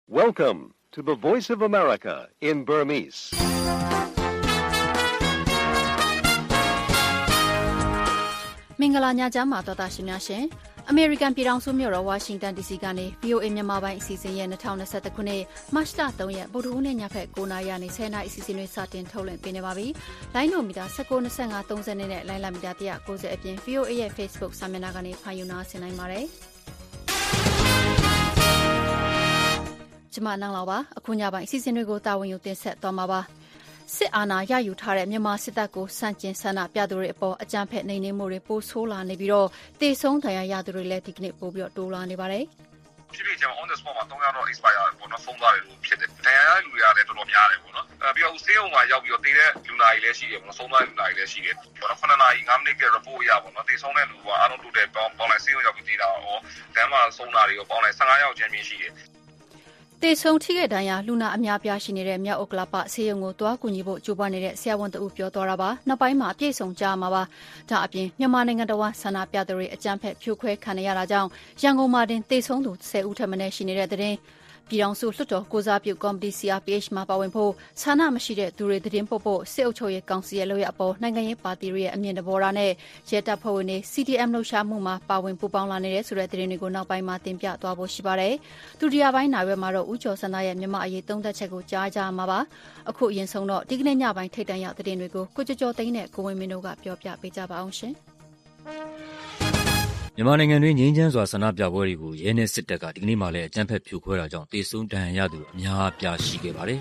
Welcome to the Voice of America in Burmese. ။မင်္ဂလာညချမ်းပါတော်သားရှင်များရှင်။ American ပြည်ထောင်စုမြို့တော် Washington DC ကနေ VOA မြန်မာပိုင်းအစီအစဉ်ရဲ့2021ခုနှစ်မတ်လ3ရက်ဗုဒ္ဓဟူးနေ့ညဖက်9:00နာရီနဲ့10:00နာရီအစီအစဉ်တွေစတင်ထုတ်လွှင့်ပေးနေပါပြီ။လိုင်းနိုမီတာ1925 30နဲ့လိုင်းလာမီတာ190အပြင် VOA ရဲ့ Facebook စာမျက်နှာကနေဖန်ယူနာဆင်နိုင်ပါတယ်။ကျမနန်းလောက်ပါအခုညပိုင်းအစီအစဉ်တွေကိုတာဝန်ယူတင်ဆက်သွားမှာပါ။စစ်အာဏာရယူထားတဲ့မြန်မာစစ်တပ်ကိုစန့်ကျင်ဆန္ဒပြသူတွေအပေါ်အကြမ်းဖက်နှိမ်နင်းမှုတွေပိုဆိုးလာနေပြီးတော့တေဆုံးဒဏ်ရာရသူတွေလည်းဒီကနေ့ပိုပြီးတော့တိုးလာနေပါတယ်။ဖြစ်ဖြစ်ကျွန်တော် on the spot မှာ3ရက်တော့ expire ပေါ့နော်ဆုံးသွားတယ်လို့ဖြစ်တယ်။ဒဏ်ရာရလူတွေလည်းတော်တော်များတယ်ပေါ့နော်။ပြီးတော့ဆေးရုံမှာရောက်ပြီးတော့တည်တဲ့လူနာတွေလည်းရှိတယ်ပေါ့နော်။ဆုံးသွားတဲ့လူနာတွေလည်းရှိတယ်။ပေါ့နော်9နာရီ5မိနစ်က report ရပေါ့နော်။တေဆုံးတဲ့လူကအားလုံးတိုးတယ်ပေါင်းလိုက်ဆေးရုံရောက်ပြီးတည်တာရောလမ်းမှာဆုံးတာတွေရောပေါင်းလိုက်15ယောက်ချင်းရှိတယ်။တေဆုံးထိတဲ့ဒဏ်ရာလူနာအများပြားရှိနေတဲ့မြောက်ဥက္ကလာပဆေးရုံကိုတွားကူညီဖို့ကြိုးပမ်းနေတဲ့ဆရာဝန်တဦးပြောသွားတာပါနောက်ပိုင်းမှာအပြည့်စုံကြားမှာပါဒါအပြင်မြန်မာနိုင်ငံတော်ဆန္ဒပြသူတွေအကြမ်းဖက်ဖြိုခွဲခံရတာကြောင့်ရန်ကုန်မှာတင်တေဆုံးသူ10ဦးထက်မနည်းရှိနေတဲ့တဲ့ပြည်ထောင်စုလွှတ်တော်ကိုစားပြုကော်မတီ CRPH မှာပါဝင်ဖို့ဆန္ဒမရှိတဲ့သူတွေသတင်းပို့ဖို့စစ်အုပ်ချုပ်ရေးကောင်စီရဲ့လုပ်ရအပေါ်နိုင်ငံရေးပါတီတွေရဲ့အမြင်တဘောထားနဲ့ရဲတပ်ဖွဲ့ဝင်တွေ CDM လှုပ်ရှားမှုမှာပါဝင်ပူးပေါင်းလာနေတဲ့ဆိုတဲ့သတင်းတွေကိုနောက်ပိုင်းမှာတင်ပြသွားဖို့ရှိပါတယ်။ဒုတိယပိုင်းနာရွယ်မှာတော့ဦးကျော်စန္ဒရဲ့မြန်မာအရေးသုံးသပ်ချက်ကိုကြားကြမှာပါ။အခုအရင်ဆုံးတော့ဒီကနေ့ညပိုင်းထိပ်တန်းရောက်သတင်းတွေကိုကိုကျော်သိန်းနဲ့ကိုဝင်းမင်းတို့ကပြောပြပေးကြပါအောင်ရှင်။မြန်မာနိုင်ငံတွင်းငြိမ်းချမ်းစွာဆန္ဒပြပွဲတွေကိုရဲနဲ့စစ်တပ်ကဒီကနေ့မှလည်းအကြမ်းဖက်ဖြိုခွဲတာကြောင့်တေဆုံးဒဏ်ရာရသူအများအပြားရှိခဲ့ပါတယ်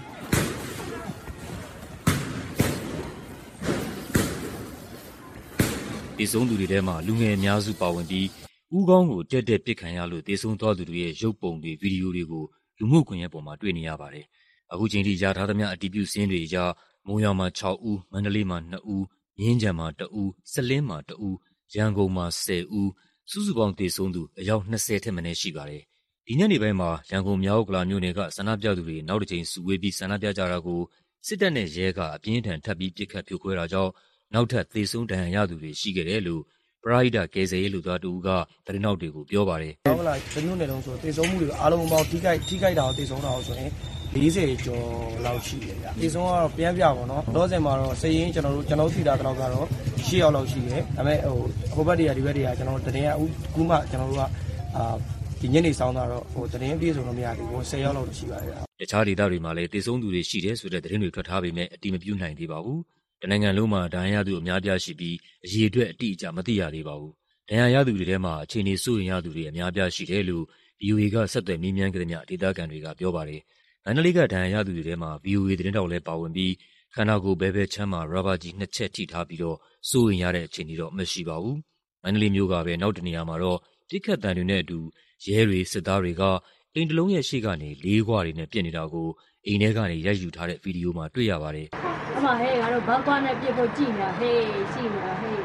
။တေဆုံးသူတွေထဲမှာလူငယ်အများစုပါဝင်ပြီးဦးခေါင်းကိုတက်တက်ပစ်ခံရလို့တေဆုံးသွားသူတွေရဲ့ရုပ်ပုံတွေဗီဒီယိုတွေကိုလူမှုကွန်ရက်ပေါ်မှာတွေ့နေရပါတယ်။အခုချိန်ထိရထားသမျှအတည်ပြုစာရင်းတွေအရမုံရွာမှာ6ဦး၊မန္တလေးမှာ2ဦး၊မြင်းခြံမှာ1ဦး၊စလင်းမှာ1ဦး၊ရန်ကုန်မှာ10ဦးစုစုပေါင်းသေဆုံးသူအယောက်20ထက်မနည်းရှိပါတယ်။ဒီညနေပိုင်းမှာရန်ကုန်မြောက်ဥက္ကလာမြို့နယ်ကဆန္ဒပြသူတွေနောက်တစ်ကြိမ်စုဝေးပြီးဆန္ဒပြကြတာကိုစစ်တပ်နဲ့ရဲကအပြင်းထန်ထပ်ပြီးပစ်ခတ်ဖြိုခွဲတာကြောင့်နောက်ထပ်သေဆုံးဒဏ်ရာရသူတွေရှိခဲ့တယ်လို့ပရဟိတကယ်ဆယ်ရေးလူသားတူကသတင်းထောက်တွေကိုပြောပါတယ်။ဟုတ်လားဒီမြို့နယ်လုံးဆိုသေဆုံးမှုတွေအားလုံးပေါင်းထိခိုက်တာကိုသေဆုံးတာဆိုရင်40ကျော်လောက်ရှိတယ်ဗျ။သေဆုံးကတော့ပြန်ပြပါတော့။လောဆယ်မှာတော့စည်ရင်းကျွန်တော်သိတာတော့ကတော့10ယောက်လောက်ရှိတယ်။ဒါပေမဲ့ဟိုဘက်တွေကဒီဘက်တွေကကျွန်တော်တို့တရင်အခုမှကျွန်တော်တို့ကဒီညနေဆောင်တာတော့တရင်ပြေဆုံးလို့မရဘူး။10ယောက်လောက်ရှိပါတယ်။တခြားဒေသတွေမှာလည်းသေဆုံးသူတွေရှိတယ်ဆိုတဲ့သတင်းတွေထွက်ထားပေမဲ့အတိမပြုနိုင်သေးပါဘူး။တနိုင်ငံလုံးမှာဒဏ်ရာရသူအများပြားရှိပြီးအရေအတွက်အတိအကျမသိရသေးပါဘူး။ဒဏ်ရာရသူတွေထဲမှာအခြေအနေစိုးရိမ်ရသူတွေအများပြားရှိတယ်လို့ VOA ကဆက်သွယ်မေးမြန်းခဲ့တဲ့ဒေသခံတွေကပြောပါတယ်။မန္တလေးကဒဏ်ရာရသူတွေထဲမှာ VOA သတင်းတောက်လည်းပါဝင်ပြီးခန္ဓာကိုယ်ဘဲချမ်းမှာရာဘာကြီး2ချက်ထိထားပြီးတော့စိုးရိမ်ရတဲ့အခြေအနေတော့မရှိပါဘူး။မန္တလေးမြို့ကပဲနောက်တနေရာမှာတော့ပြစ်ခတ်တံတွေနဲ့အတူရဲတွေစစ်သားတွေကအိမ်တလုံးရဲ့ရှေ့ကနေလေးခွတွေနဲ့ပြစ်နေတာကိုအိမ်ထဲကနေရိုက်ယူထားတဲ့ဗီဒီယိုမှာတွေ့ရပါတယ်။အမဟဲ့ငါတို့ဘောက်ကွာနဲ့ပြစ်ဖို့ကြည်နေတာဟေးကြည်နေတာဟေး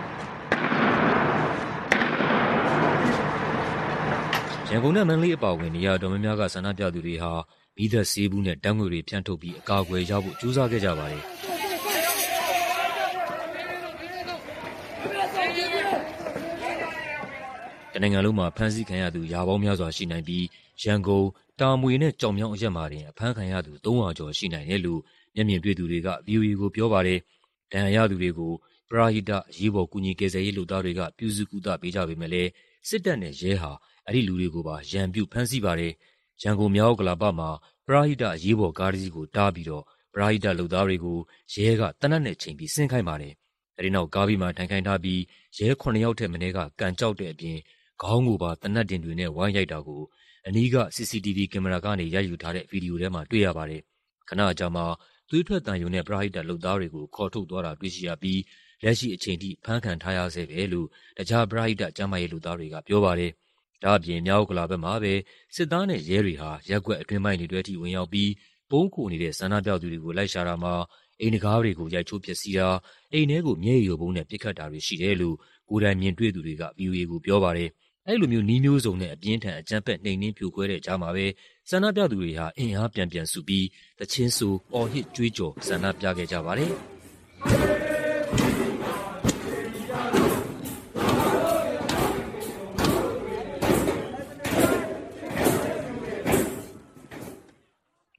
ရန်ကုန်နဲ့မန္တလေးအပါအဝင်နေရာတော်များများကဆန္ဒပြသူတွေဟာမီးသတ်ဆေးဘူးနဲ့တန်းငွေတွေဖြန့်ထုတ်ပြီးအကာအကွယ်ရဖို့ကြိုးစားခဲ့ကြပါတယ်။တနိုင်ငံလုံးမှာဖမ်းဆီးခံရသူရာပေါင်းများစွာရှိနိုင်ပြီးရန်ကုန်၊တာမွေနဲ့ကြောင်မြောင်းအရက်မှာတင်အဖမ်းခံရသူ300ကျော်ရှိနိုင်တယ်လို့မျက်မြင်တွေ့သူတွေက VOA ကိုပြောပါတယ်။ဒဏ်ရာရသူတွေကိုပရဟိတအရေးပေါ်ကူညီကယ်ဆယ်ရေးလုပ်သားတွေကပြုစုကုသပေးကြပေမဲ့လည်းစစ်တပ်နဲ့ရဲဟာအဲ့ဒီလူတွေကိုပါရန်ပြုဖမ်းဆီးပါတယ်။ရန်ကုန်မြောက်ဥက္ကလာပမှာပရဟိတအရေးပေါ်ကားတစ်စီးကိုတားပြီးတော့ပရဟိတလုပ်သားတွေကိုရဲကသေနတ်နဲ့ချိန်ပြီးဆင်းခိုင်းပါတယ်။အဲဒီနောက်ကားပြီးမှထိုင်ခိုင်းထားပြီးရဲ9ယောက်ထက်မနည်းကကန်ကြောက်တဲ့အပြင်ခေါင်းကိုပါသေနတ်တင်တွေနဲ့ဝိုင်းရိုက်တာကိုအနီးက CCTV ကင်မရာကနေရိုက်ယူထားတဲ့ဗီဒီယိုထဲမှာတွေ့ရပါတယ်။ခဏအကြာမှာသွေးထွက်သံယိုနဲ့ပရဟိတလုပ်သားတွေကိုခေါ်ထုတ်သွားတာတွေ့ရှိရပြီးလက်ရှိအချိန်ထိဖမ်းခံထားရဆဲပဲလို့တခြားပရဟိတကျန်းမာရေးလုပ်သားတွေကပြောပါတယ်။ဒါ့အပြင်မြောက်ဥက္ကလာဘက်မှာပဲစစ်သားနဲ့ရဲတွေဟာရက်ကွက်အတွင်းပိုင်းတွေအထိဝင်ရောက်ပြီးပုံးခိုနေတဲ့ဆန္ဒပြသူတွေကိုလိုက်ရှာတာမှာအိမ်တကားတွေကိုရိုက်ချိုးဖျက်ဆီးတာအိမ်ထဲကိုမျက်ရည်ယိုဗုံးနဲ့ပစ်ခတ်တာတွေရှိတယ်လို့ကိုယ်တိုင်မြင်တွေ့သူတွေက VOA ကိုပြောပါတယ်။အဲ့လိုမျိုးနှီးမျိုးစုံနဲ့အပြင်းထန်အကြမ်းဖက်နှိမ်နင်းဖြိုခွဲတဲ့ကြားမှာပဲဆန္ဒပြသူတွေဟာအင်အားပြန်စုပြီးသချင်းဆိုအော်ဟစ်ကြွေးကြော်ဆန္ဒပြခဲ့ကြပါတယ်။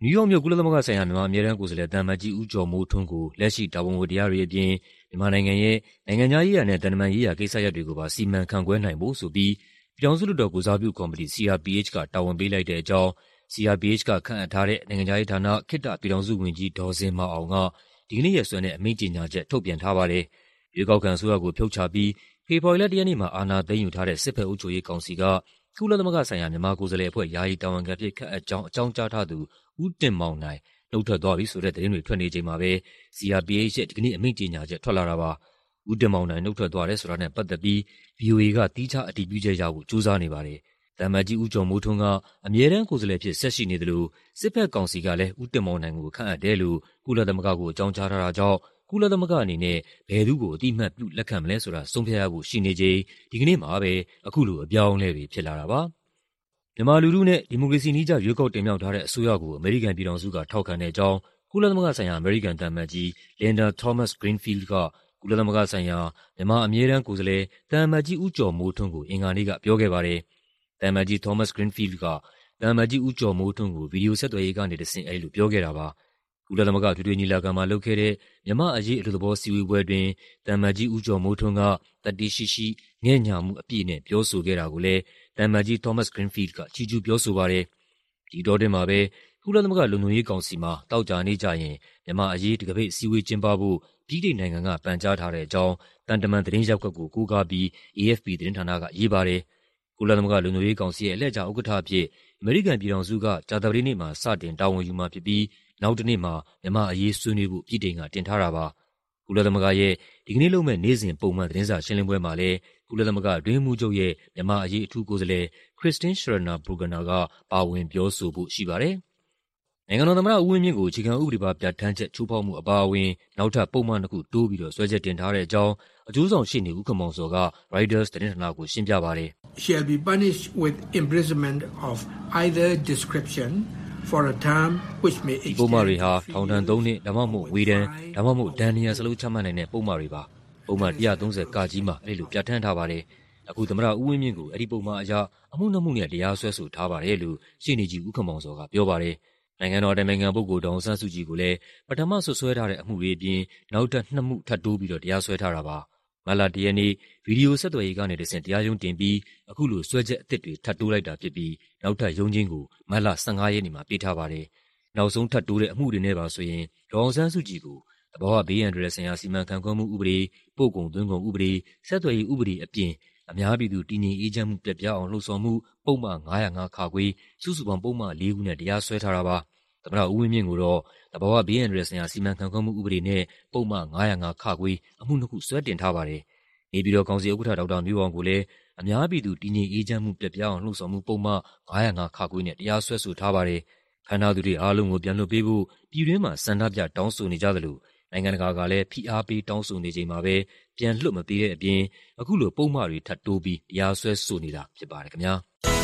နယူးယောက်မြို့ကုလသမဂ္ဂဆိုင်ရာမြန်မာအမြဲတမ်းကိုယ်စားလှယ်သံအမတ်ကြီးဦးကျော်မိုးထွန်းကိုလက်ရှိတာဝန်ဝတ္တရားတွေအပြင်မြန်မာနိုင်ငံရဲ့နိုင်ငံခြားရေးရာနဲ့သံတမန်ရေးရာကိစ္စရပ်တွေကိုပါစီမံခန့်ခွဲနိုင်ဖို့ဆိုပြီးပြည်ထောင်စုလွှတ်တော်ကိုယ်စားပြုကော်မတီ CRPH ကတာဝန်ပေးလိုက်တဲ့အကြောင်း CRPH ကခန့်အပ်ထားတဲ့နိုင်ငံခြားရေးဌာနခေတ္တပြည်ထောင်စုဝန်ကြီးဒေါ်ဇင်မာအောင်ကဒီကနေ့ရက်စွဲနဲ့အမိန့်ကြေညာချက်ထုတ်ပြန်ထားပါတယ်။ရွေးကောက်ခံအစိုးရကိုဖြုတ်ချပြီးဖေဖော်ဝါရီလ 1 ရက်နေ့မှာအာဏာသိမ်းယူထားတဲ့စစ်ဘက်အုပ်ချုပ်ရေးကောင်စီကကုလသမဂ္ဂဆိုင်ရာမြန်မာကိုယ်စားလှယ်အဖွဲ့ယာယီတာဝန်ခံဖြစ်ခန့်အပ်ကြောင်းအကြောင်းကြားထားသူဦးတင်မောင်နိုင်နှုတ်ထွက်သွားပြီဆိုတဲ့သတင်းတွေထွက်နေချိန်မှာပဲ CRPH ရဲ့ဒီကနေ့အမိန့်ကြေညာချက်ထွက်လာတာပါ။ဦးတင်မောင်နိုင်နှုတ်ထွက်သွားတယ်ဆိုတာနဲ့ပတ်သက်ပြီး VOA ကသီးခြားအတည်ပြုချက်ရဖို့ကြိုးစားနေပါတယ်။သံအမတ်ကြီးဦးကျော်မိုးထွန်းကအမြဲတမ်းကိုယ်စားလှယ်ဖြစ်ဆက်ရှိနေသလိုစစ်ဘက်ကောင်စီကလည်းဦးတင်မောင်နိုင်ကိုခန့်အပ်တယ်လို့ကုလသမဂ္ဂကိုအကြောင်းကြားထားတာကြောင့်ကုလသမဂ္ဂအနေနဲ့ဘယ်သူကိုအတိအမှတ်ပြုလက်ခံမလဲဆိုတာဆုံးဖြတ်ရဖို့ရှိနေချိန်ဒီကနေ့မှာပဲအခုလိုအပြောင်းအလဲတွေဖြစ်လာတာပါ။မြန်မာလူထုနဲ့ဒီမိုကရေစီနည်းကျရွေးကောက်တင်မြှောက်ထားတဲ့အစိုးရကိုအမေရိကန်ပြည်ထောင်စုကထောက်ခံတဲ့အကြောင်းကုလသမဂ္ဂဆိုင်ရာအမေရိကန်သံအမတ်ကြီး Linda Thomas-Greenfield ကကုလသမဂ္ဂဆိုင်ရာမြန်မာအမြဲတမ်းကိုယ်စားလှယ်သံအမတ်ကြီးဦးကျော်မိုးထွန်းကိုအင်္ဂါနေ့ကပြောခဲ့ပါတယ်။သံအမတ်ကြီး Thomas-Greenfield ကသံအမတ်ကြီးဦးကျော်မိုးထွန်းကိုဗီဒီယိုဆက်သွယ်ရေးကနေတဆင့်အဲဒီလိုပြောခဲ့တာပါ။ကုလသမဂ္ဂထွေထွေညီလာခံမှာလုပ်ခဲ့တဲ့မြန်မာ့အရေးအလုပ်သဘောစည်းဝေးပွဲတွင်သံအမတ်ကြီးဦးကျော်မိုးထွန်းကသတ္တိရှိရှိငဲ့ညှာမှုအပြည့်နဲ့ပြောဆိုခဲ့တာကိုလည်းသံအမတ်ကြီး Thomas-Greenfield ကချီးကျူးပြောဆိုပါတယ်။ဒီအတောအတွင်းမှာပဲကုလသမဂ္ဂလုံခြုံရေးကောင်စီမှာသောကြာနေ့ကျရင်မြန်မာ့အရေးတံခါးပိတ်အစည်းအဝေးကျင်းပဖို့ဗြိတိန်နိုင်ငံကပန်ကြားထားတဲ့အကြောင်းသံတမန်သတင်းရပ်ကွက်ကိုကိုးကားပြီး AFP သတင်းဌာနကရေးပါတယ်။ကုလသမဂ္ဂလုံခြုံရေးကောင်စီရဲ့အလှည့်ကျဥက္ကဋ္ဌအဖြစ်အမေရိကန်ပြည်ထောင်စုကကြာသပတေးနေ့မှာစတင်တာဝန်ယူမှာဖြစ်ပြီးနောက်တစ်နေ့မှာမြန်မာ့အရေးဆွေးနွေးဖို့ဗြိတိန်ကတင်ထားတာပါ။ကုလသမဂ္ဂရဲ့ဒီကနေ့လုပ်မဲ့နေ့စဉ်ပုံမှန်သတင်းစာရှင်းလင်းပွဲမှာလည်းကုလသမဂ္ဂအတွင်းရေးမှူးချုပ်ရဲ့မြန်မာ့အရေးအထူးကိုယ်စားလှယ် Christine Schraner Burgener ကပါဝင်ပြောဆိုဖို့ရှိပါတယ်။နိုင်ငံတော်သမ္မတဦးဝင်းမြင့်ကိုအခြေခံဥပဒေပါပြဋ္ဌာန်းချက်ချိုးဖောက်မှုအပါအဝင်နောက်ထပ်ပုံမှန်တစ်ခုတိုးပြီးစွဲချက်တင်ထားတဲ့အကြောင်းအကျိုးဆောင်ရှေ့နေဦးခင်မောင်စောက Reuters သတင်းဌာနကိုရှင်းပြပါတယ်။ Shall be punished with imprisonment of either description for a term which may extend ပုံမှန်တွေဟာထောင်ဒဏ်3နှစ်ဒါမှမဟုတ်ဝေဒဏ်ဒါမှမဟုတ်ဒဏ်နေရာစလုံးချမှတ်နိုင်တဲ့ပုံမှန်တွေပါပုံမှန်130ကကြီးမှာအဲ့လိုပြဋ္ဌာန်းထားပါတယ်အခုသမ္မတဦးဝင်းမြင့်ကိုအဲ့ဒီပုံမှန်အရအမှုနှမှုနဲ့တရားစွဲဆိုထားပါတယ်လို့ရှေ့နေကြီးဦးခင်မောင်စောကပြောပါတယ်နိုင်ငံတော်တိုင်ပင်ခံပုဂ္ဂိုလ်ဒေါအောင်ဆန်းစုကြည်ကိုလည်းပထမဆွဆွဲထားတဲ့အမှုတွေအပြင်နောက်ထပ်2မှုထပ်တိုးပြီးတရားစွဲထားတာပါမတ်လ1ရက်နေ့ဗီဒီယိုဆက်သွယ်ရေးကနေတဆင့်တရားရုံးတင်ပြီးအခုလိုစွဲချက်အသစ်တွေထပ်တိုးလိုက်တာဖြစ်ပြီးနောက်ထပ်ရုံးချင်းကိုမတ်လ15ရက်နေ့မှာပေးထားပါတယ်နောက်ဆုံးထပ်တိုးတဲ့အမှုတွေနဲ့ပါဆိုရင်ဒေါအောင်ဆန်းစုကြည်ကိုသဘာဝဘေးရန်တွေဆိုင်ရာစီမံခန့်ခွဲမှုဥပဒေပို့ကုန်သွင်းကုန်ဥပဒေဆက်သွယ်ရေးဥပဒေအပြင်အများပြည်သူတည်ငြိမ်အေးချမ်းမှုပြတ်ပြားအောင်လှုံ့ဆော်မှုပုံမှန်905ခါခွေစုစုပေါင်းပုံမှန်4ခုနဲ့တရားစွဲထားတာပါသမ္မတဦးဝင်းမြင့်ကိုတော့သဘာဝဘေးရန်တွေဆိုင်ရာစီမံခန့်ခွဲမှုဥပဒေနဲ့ပုံမှန်905ခါခွေအမှု2ခုစွဲတင်ထားပါတယ်နေပြည်တော်ကောင်စီဥက္ကဋ္ဌဒေါက်တာမျိုးအောင်ကိုလည်းအများပြည်သူတည်ငြိမ်အေးချမ်းမှုပြတ်ပြားအောင်လှုံ့ဆော်မှုပုံမှန်905ခါခွေနဲ့တရားစွဲဆိုထားပါတယ်ဖမ်းထားသူတွေအားလုံးကိုပြန်လွှတ်ပေးဖို့ပြည်တွင်းမှာဆန္ဒပြတောင်းဆိုနေကြသလိုနိုင်ငံတကာကလည်းဖိအားပေးတောင်းဆိုနေချိန်မှာပဲပြန်လွှတ်မပေးတဲ့အပြင်အခုလိုပုံမှန်တွေထပ်တိုးပြီးတရားစွဲဆိုနေတာဖြစ်ပါတယ်ခင်ဗျာ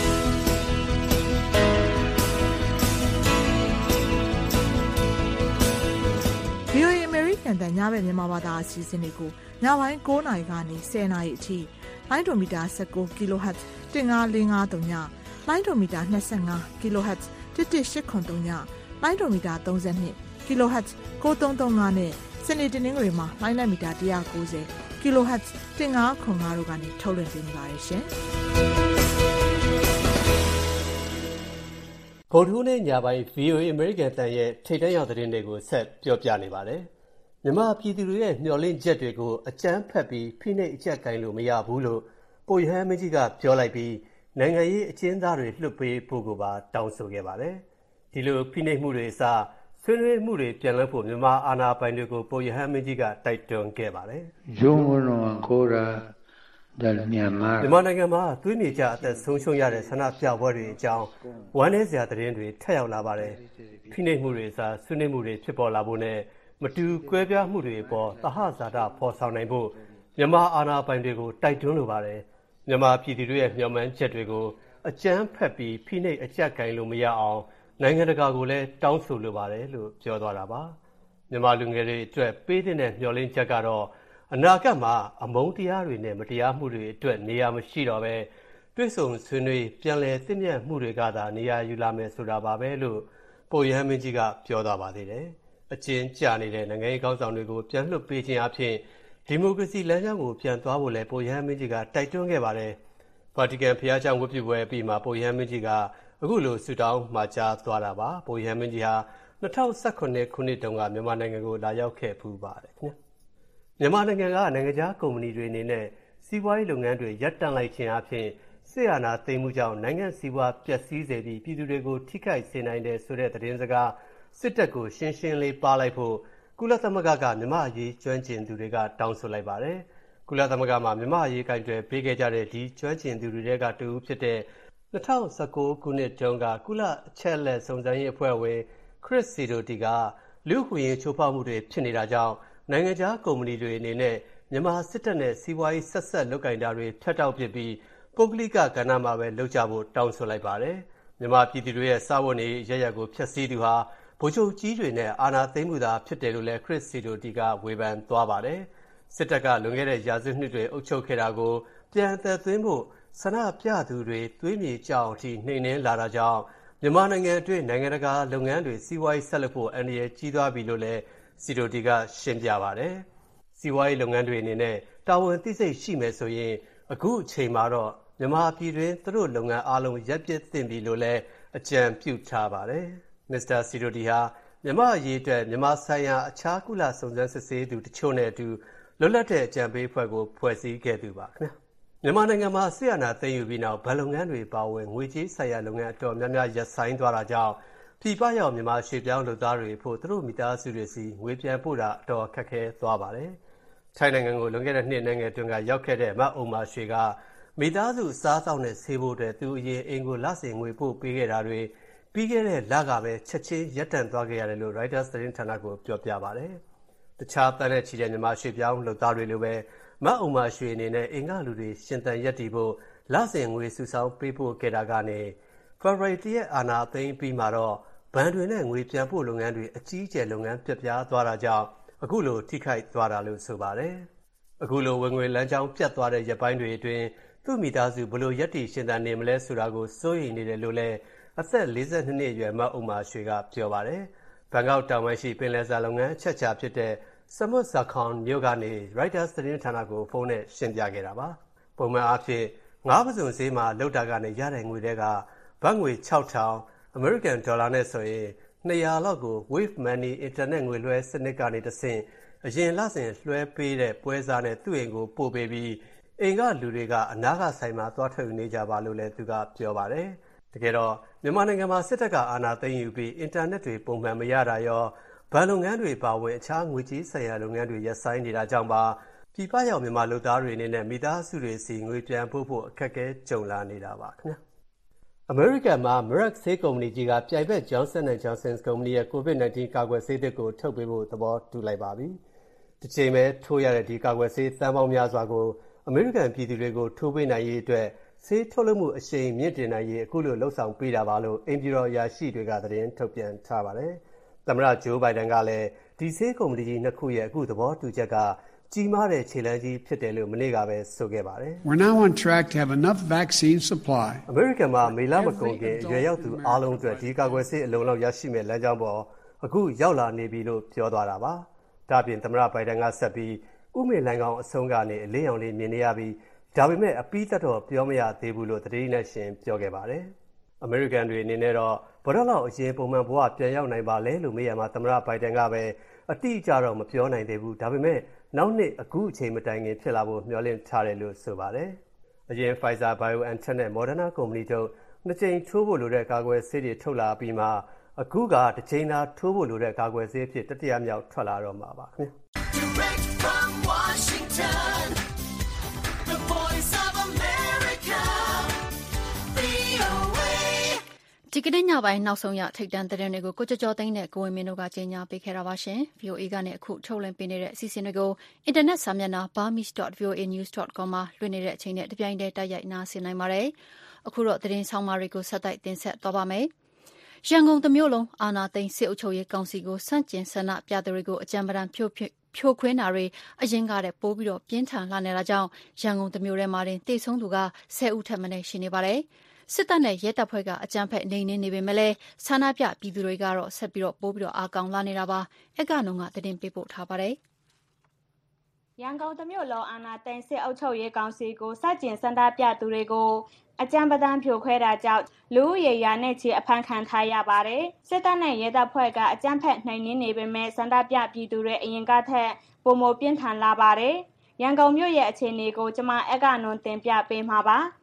VOA American တန်ညဘက်မြန်မာဘာသာအစီအစဉ်တွေကိုညပိုင်း9:00နာရီကနေ10:00နာရီအထိလိုင်းဒိုမီတာ19 kHz 15553ညလိုင်းဒိုမီတာ25 kHz 11883ညလိုင်းဒိုမီတာ32 kHz 9335နဲ့စနေတနင်္ဂနွေမှာလိုင်းလက်မီတာ190 kHz 1505တို့ကနေထုတ်လွှင့်ပေးနေပါတယ်ရှင်ဗုဒ္ဓဟူးနေ့ညပိုင်း VOA American တန်ရဲ့ထိပ်တန်းရောက်သတင်းတွေကိုဆက်ပြောပြနေပါတယ်။မြန်မာပြည်သူတွေရဲ့မျှော်လင့်ချက်တွေကိုအကြမ်းဖက်ပြီးဖိနှိပ်အကြပ်ကိုင်လို့မရဘူးလို့ပုပ်ရဟန်းမင်းကြီးကပြောလိုက်ပြီးနိုင်ငံရေးအကျဉ်းသားတွေလွှတ်ပေးဖို့ကိုပါတောင်းဆိုခဲ့ပါတယ်။ဒီလိုဖိနှိပ်မှုတွေအစားဆွေးနွေးမှုတွေပြန်လုပ်ဖို့မြန်မာအာဏာပိုင်တွေကိုပုပ်ရဟန်းမင်းကြီးကတိုက်တွန်းခဲ့ပါတယ်။ Giungono ancora dal Myanmar မြန်မာနိုင်ငံမှာသွေးမြေကျအသက်ဆုံးရှုံးရတဲ့ဆန္ဒပြပွဲတွေအကြောင်းဝမ်းနည်းစရာသတင်းတွေထပ်ရောက်လာပါတယ်။ဖိနှိပ်မှုတွေအစားဆွေးနွေးမှုတွေဖြစ်ပေါ်လာဖို့နဲ့မတူကွဲပြားမှုတွေအပေါ်သဟဇာတဖော်ဆောင်နိုင်ဖို့မြန်မာအာဏာပိုင်တွေကိုတိုက်တွန်းလိုပါတယ်။မြန်မာပြည်သူတွေရဲ့မျှော်မှန်းချက်တွေကိုအကြမ်းဖက်ပြီးဖိနှိပ်အကြပ်ကိုင်လို့မရအောင်နိုင်ငံတကာကိုလည်းတောင်းဆိုလိုပါတယ်လို့ပြောသွားတာပါ။မြန်မာလူငယ်တွေအတွက်ပေးတဲ့မျှော်လင့်ချက်ကတော့အနာဂတ်မှာအမုန်းတရားတွေနဲ့မတရားမှုတွေအတွက်နေရာမရှိတော့ပဲတွေ့ဆုံဆွေးနွေးပြန်လည်သင့်မြတ်မှုတွေကသာနေရာယူလာမယ်ဆိုတာပါပဲလို့ပုပ်ရဟန်းမင်းကြီးကပြောသွားပါသေးတယ်။အကျဉ်းကျနေတဲ့နိုင်ငံရေးခေါင်းဆောင်တွေကိုပြန်လွှတ်ပေးခြင်းအပြင်ဒီမိုကရေစီလမ်းကြောင်းကိုပြန်သွားဖို့လည်းပုပ်ရဟန်းမင်းကြီးကတိုက်တွန်းခဲ့ပါတယ်။ဗာတီကန်ဘုရားကျောင်းဝတ်ပြုပွဲအပြီးမှာပုပ်ရဟန်းမင်းကြီးကအခုလိုဆုတောင်းမှာကြားသွားတာပါ။ပုပ်ရဟန်းမင်းကြီးဟာ2018ခုနှစ်တုန်းကမြန်မာနိုင်ငံကိုလာရောက်ခဲ့ဖူးပါတယ်ခင်ဗျာ။မြန်မာနိုင်ငံကနိုင်ငံခြားကုမ္ပဏီတွေအနေနဲ့စီးပွားရေးလုပ်ငန်းတွေရပ်တန့်လိုက်ခြင်းအပြင်စစ်အာဏာသိမ်းမှုကြောင့်နိုင်ငံစီးပွားပျက်စီးစေပြီးပြည်သူတွေကိုထိခိုက်စေနိုင်တယ်ဆိုတဲ့သတင်းစကားစစ်တပ်ကိုရှင်းရှင်းလေးပါလိုက်ဖို့ကုလသမဂ္ဂကမြန်မာအရေးကျွမ်းကျင်သူတွေကတောင်းဆိုလိုက်ပါတယ်။ကုလသမဂ္ဂမှာမြန်မာအရေးကိုင်တွယ်ပေးခဲ့ကြတဲ့ဒီကျွမ်းကျင်သူတွေကတူဖြစ်တဲ့2019ခုနှစ်တုန်းကကုလအချက်လက်စုံစမ်းရေးအဖွဲ့ဝင်ခရစ်စီဒိုတီကလူ့အခွင့်အရေးချိုးဖောက်မှုတွေဖြစ်နေတာကြောင့်နိုင်ငံခြားကုမ္ပဏီတွေအနေနဲ့မြန်မာစစ်တပ်နဲ့စီးပွားရေးဆက်လုပ်ကင်တာတွေဖြတ်တောက်ပစ်ပြီးပုဂ္ဂလိကကဏ္ဍမှာပဲလုပ်ကြဖို့တောင်းဆိုလိုက်ပါတယ်။မြန်မာပြည်သူတွေရဲ့စာဝတ်နေရရက်ကိုဖျက်ဆီးသူဟာဗိုလ်ချုပ်ကြီးတွေနဲ့အာဏာသိမ်းမှုသာဖြစ်တယ်လို့လည်းခရစ်စီဒိုတီကဝေဖန်သွားပါတယ်။စစ်တပ်ကလွန်ခဲ့တဲ့ရာစုနှစ်တွေအုပ်ချုပ်ခဲ့တာကိုပြန်အသက်သွင်းဖို့ဆန္ဒပြသူတွေသွေးမြေကြောက်အထိနှိမ်နင်းလာတာကြောင့်မြန်မာနိုင်ငံအတွင်းနိုင်ငံတကာလုပ်ငန်းတွေစီးပွားရေးဆက်လုပ်ဖို့အန္တရာယ်ကြီးသွားပြီလို့လည်းစီဒိုတီကရှင်းပြပါတယ်။စီးပွားရေးလုပ်ငန်းတွေအနေနဲ့တာဝန်သိစိတ်ရှိမယ်ဆိုရင်အခုအချိန်မှာတော့မြန်မာပြည်တွင်သူတို့လုပ်ငန်းအားလုံးရပ်ပစ်သင့်ပြီလို့လည်းအကြံပြုထားပါတယ်။မစ္စတာစီဒိုတီဟာမြန်မာအရေးအတွက်မြန်မာဆိုင်ရာအခြားကုလစုံစမ်းစစ်ဆေးသူတချို့နဲ့အတူလွတ်လပ်တဲ့အကြံပေးအဖွဲ့ကိုဖွဲ့စည်းခဲ့သူပါခင်ဗျာ။မြန်မာနိုင်ငံမှာဆီယနာသိမ်းယူပြီးနောက်ဗန်လုပ်ငန်းတွေပါဝင်ငွေကြေးဆိုင်ရာလုပ်ငန်းအတော်များများရပ်ဆိုင်းသွားတာကြောင့်ပြည်ပရောက်မြန်မာရွှေ့ပြောင်းလုပ်သားတွေဖို့သူတို့မိသားစုတွေစီငွေပြန်ပို့တာအတော်ခက်ခဲသွားပါတယ်။ထိုင်းနိုင်ငံကိုလွန်ခဲ့တဲ့နှစ်နိုင်ငံတွင်းကရောက်ခဲ့တဲ့မအုံမာရွှေကမိသားစုစားသောက်နဲ့ဆေးဖို့အတွက်သူအရင်အိမ်ကိုလစဉ်ငွေပို့ပေးခဲ့တာတွေပြီးခဲ့တဲ့လကပဲချက်ချင်းရပ်တန့်သွားခဲ့ရတယ်လို့ Reuters သတင်းဌာနကိုပြောပြပါတယ်။တခြားတန်းနဲ့ချီတဲ့မြန်မာရွှေ့ပြောင်းလုပ်သားတွေလိုပဲမအုံမာရွှေအနေနဲ့အင်္ဂါလူတွေရှင်သန်ရပ်တည်ဖို့လစဉ်ငွေစုဆောင်းပေးဖို့ခဲ့တာကနေဖေဖော်ဝါရီလရဲ့အာဏာသိမ်းပြီးမှတော့ဘဏ်တွေနဲ့ငွေပြန်ပို့လုပ်ငန်းတွေအကြီးအကျယ်လုပ်ငန်းပြတ်ပြားသွားတာကြောင့်အခုလိုထိခိုက်သွားတာလို့ဆိုပါတယ်။အခုလိုဝင်ငွေလမ်းကြောင်းပြတ်သွားတဲ့ရက်ပိုင်းတွေအတွင်းသူ့မိသားစုဘလို့ရပ်တည်ရှင်သန်နေမလဲဆိုတာကိုစိုးရိမ်နေတယ်လို့လည်းအသက်42နှစ်အရွယ်မအုံမာရွှေကပြောပါတယ်။ဘန်ကောက်တောင်ပိုင်းရှိပင်လယ်စာလုပ်ငန်းအချက်အခြာဖြစ်တဲ့စမွတ်ဇာခွန်မြို့ကနေ Reuters သတင်းဌာနကိုဖုန်းနဲ့ရှင်းပြခဲ့တာပါ။ပုံမှန်အားဖြင့်ငါးပစုံဈေးမှာလောက်တာကနေရတဲ့ငွေတွေကဘတ်ငွေ6000အမေရိကန်ဒေါ်လာနဲ့ဆိုရင်200လောက်ကို Wave Money အင်တာနက်ငွေလွှဲစနစ်ကနေတဆင့်အရင်လစဉ်လွှဲပေးတဲ့ပွဲစားနဲ့သူ့အိမ်ကိုပို့ပေးပြီးအိမ်ကလူတွေကအနားကဆိုင်မှာသွားထုတ်နေကြပါလို့လည်းသူကပြောပါတယ်။တကယ်တော့မြန်မာနိုင်ငံမှာစစ်တပ်ကအာဏာသိမ်းယူပြီးအင်တာနက်တွေပုံမှန်မရတာရောဘဏ်လုပ်ငန်းတွေပါဝင်အခြားငွေကြေးဆိုင်ရာလုပ်ငန်းတွေရပ်ဆိုင်းနေတာကြောင့်ပါပြည်ပရောက်မြန်မာလုပ်သားတွေအနေနဲ့မိသားစုတွေစီငွေပြန်ပို့ဖို့အခက်အခဲကြုံလာနေတာပါခင်ဗျာ။အမေရိကန်မှာ Merck ဆေးကုမ္ပဏီကြီးကပြိုင်ဘက် Johnson & Johnson ကုမ္ပဏီရဲ့ COVID-19 ကာကွယ်ဆေးသစ်ကိုထုတ်ပေးဖို့သဘောတူလိုက်ပါပြီ။တစ်ချိန်ပဲထိုးရတဲ့ဒီကာကွယ်ဆေးသန်းပေါင်းများစွာကိုအမေရိကန်ပြည်သူတွေကိုထိုးပေးနိုင်ရေးအတွက်ဆေးထုတ်လုပ်မှုအရှိန်မြင့်တင်နိုင်ရေးအခုလိုလှုံ့ဆော်ပေးတာပါလို့အိမ်ပြည်တော်အရာရှိတွေကသတင်းထုတ်ပြန်ထားပါတယ်။သမ္မတဂျိုးဘိုင်ဒန်ကလည်းဒီဆေးကုမ္ပဏီကြီးနှစ်ခုရဲ့အခုသဘောတူချက်ကကြီးမားတဲ့ခြေလှမ်းကြီးဖြစ်တယ်လို့မနေ့ကပဲဆိုခဲ့ပါတယ်။ We're now on track to have enough vaccine supply. အမေရိကန်မှာမေလမကုန်ခင်အရွယ်ရောက်သူအားလုံးအတွက်ဒီကာကွယ်ဆေးအလုံလောက်ရရှိမဲ့လမ်းကြောင်းပေါ်အခုရောက်လာနေပြီလို့ပြောသွားတာပါ။ဒါပြင်သမ္မတဘိုင်ဒန်ကဆက်ပြီးဥမေလိုင်ကောင်အဆုံးကနေအလေးအောင်လေးမြင်နေရပြီးဒါပေမဲ့အပီးသက်တော့ပြောမရသေးဘူးလို့သတင်းနဲ့ရှင်ပြောခဲ့ပါတယ်။အမေရိကန်တွေအနေနဲ့တော့ဘယ်တော့လောက်အရင်ပုံမှန်ဘဝပြန်ရောက်နိုင်ပါလဲလို့မေးရမှာသမ္မတဘိုင်ဒန်ကပဲအတိအကျတော့မပြောနိုင်သေးဘူးဒါပေမဲ့နောက်နှစ်အခုအချိန်မတိုင်ခင်ဖြစ်လာဖို့မျှော်လင့်ထားတယ်လို့ဆိုပါတယ်။အရင် Pfizer BioNTech နဲ့ Moderna ကုမ္ပဏီတို့နှစ်ကြိမ်ထိုးဖို့လိုတဲ့ကာကွယ်ဆေးတွေထုတ်လာပြီးမှအခုကတစ်ကြိမ်သာထိုးဖို့လိုတဲ့ကာကွယ်ဆေးဖြစ်တတိယမြောက်ထွက်လာတော့မှာပါခင်ဗျာ။ Direct from Washington, the voice of America, VOA. ဒီကနေ့ညပိုင်းနောက်ဆုံးရထိပ်တန်းသတင်းတွေကိုကိုကျော်သိန်းနဲ့ကိုဝင်းမင်းတို့ကကြေညာပေးခဲ့တာပါရှင်။ VOA ကနေအခုထုတ်လွှင့်ပေးနေတဲ့အစီအစဉ်တွေကိုအင်တာနက်စာမျက်နှာ burmese.voanews.com မှာလွှင့်နေတဲ့အချိန်နဲ့တပြိုင်တည်းတိုက်ရိုက်နားဆင်နိုင်ပါတယ်။အခုတော့သတင်းဆောင်မတွေကိုဆက်တိုက်တင်ဆက်သွားပါမယ်။ရန်ကုန်တမြို့လုံးအာဏာသိမ်းစစ်အုပ်ချုပ်ရေးကောင်စီကိုဆန့်ကျင်ဆန္ဒပြသူတွေကိုအကြမ်းပတမ်းဖြိုခွင်းတာတွေအရင်ကတည်းပိုပြီးတော့ပြင်းထန်လာနေတာကြောင့်ရန်ကုန်တမြို့ထဲမှာတင်သေဆုံးသူက10ဦးထက်မနည်းရှိနေပါတယ်။စစ်တပ်နဲ့ရဲတပ်ဖွဲ့ကအကြမ်းဖက်နှိမ်နင်းနေပေမဲ့လည်းဆန္ဒပြပြည်သူတွေကတော့ဆက်ပြီးပိုပြီးအားကောင်းလာနေတာပါ။ကနုံကသတင်းပေးပို့ထားပါတယ်ရန်ကုန်မြို့လုံးအာဏာသိမ်းစစ်အုပ်ချုပ်ရေးကောင်စီကိုစတင်ဆန္ဒပြသူတွေကိုအကြမ်းပတမ်းဖြိုခွဲတာကြောင့်လူဦးရေရာနဲ့ချီအဖမ်းခံထားရပါတယ်။စစ်တပ်နဲ့ရဲတပ်ဖွဲ့ကအကြမ်းဖက်နှိမ်နင်းနေပေမဲ့ဆန္ဒပြပြည်သူတွေအရင်ကထက်ပိုမိုပြင်းထန်လာပါတယ်။ရန်ကုန်မြို့ရဲ့အခြေအနေကိုကျွန်မကနုံတင်ပြပေးမှာပါ။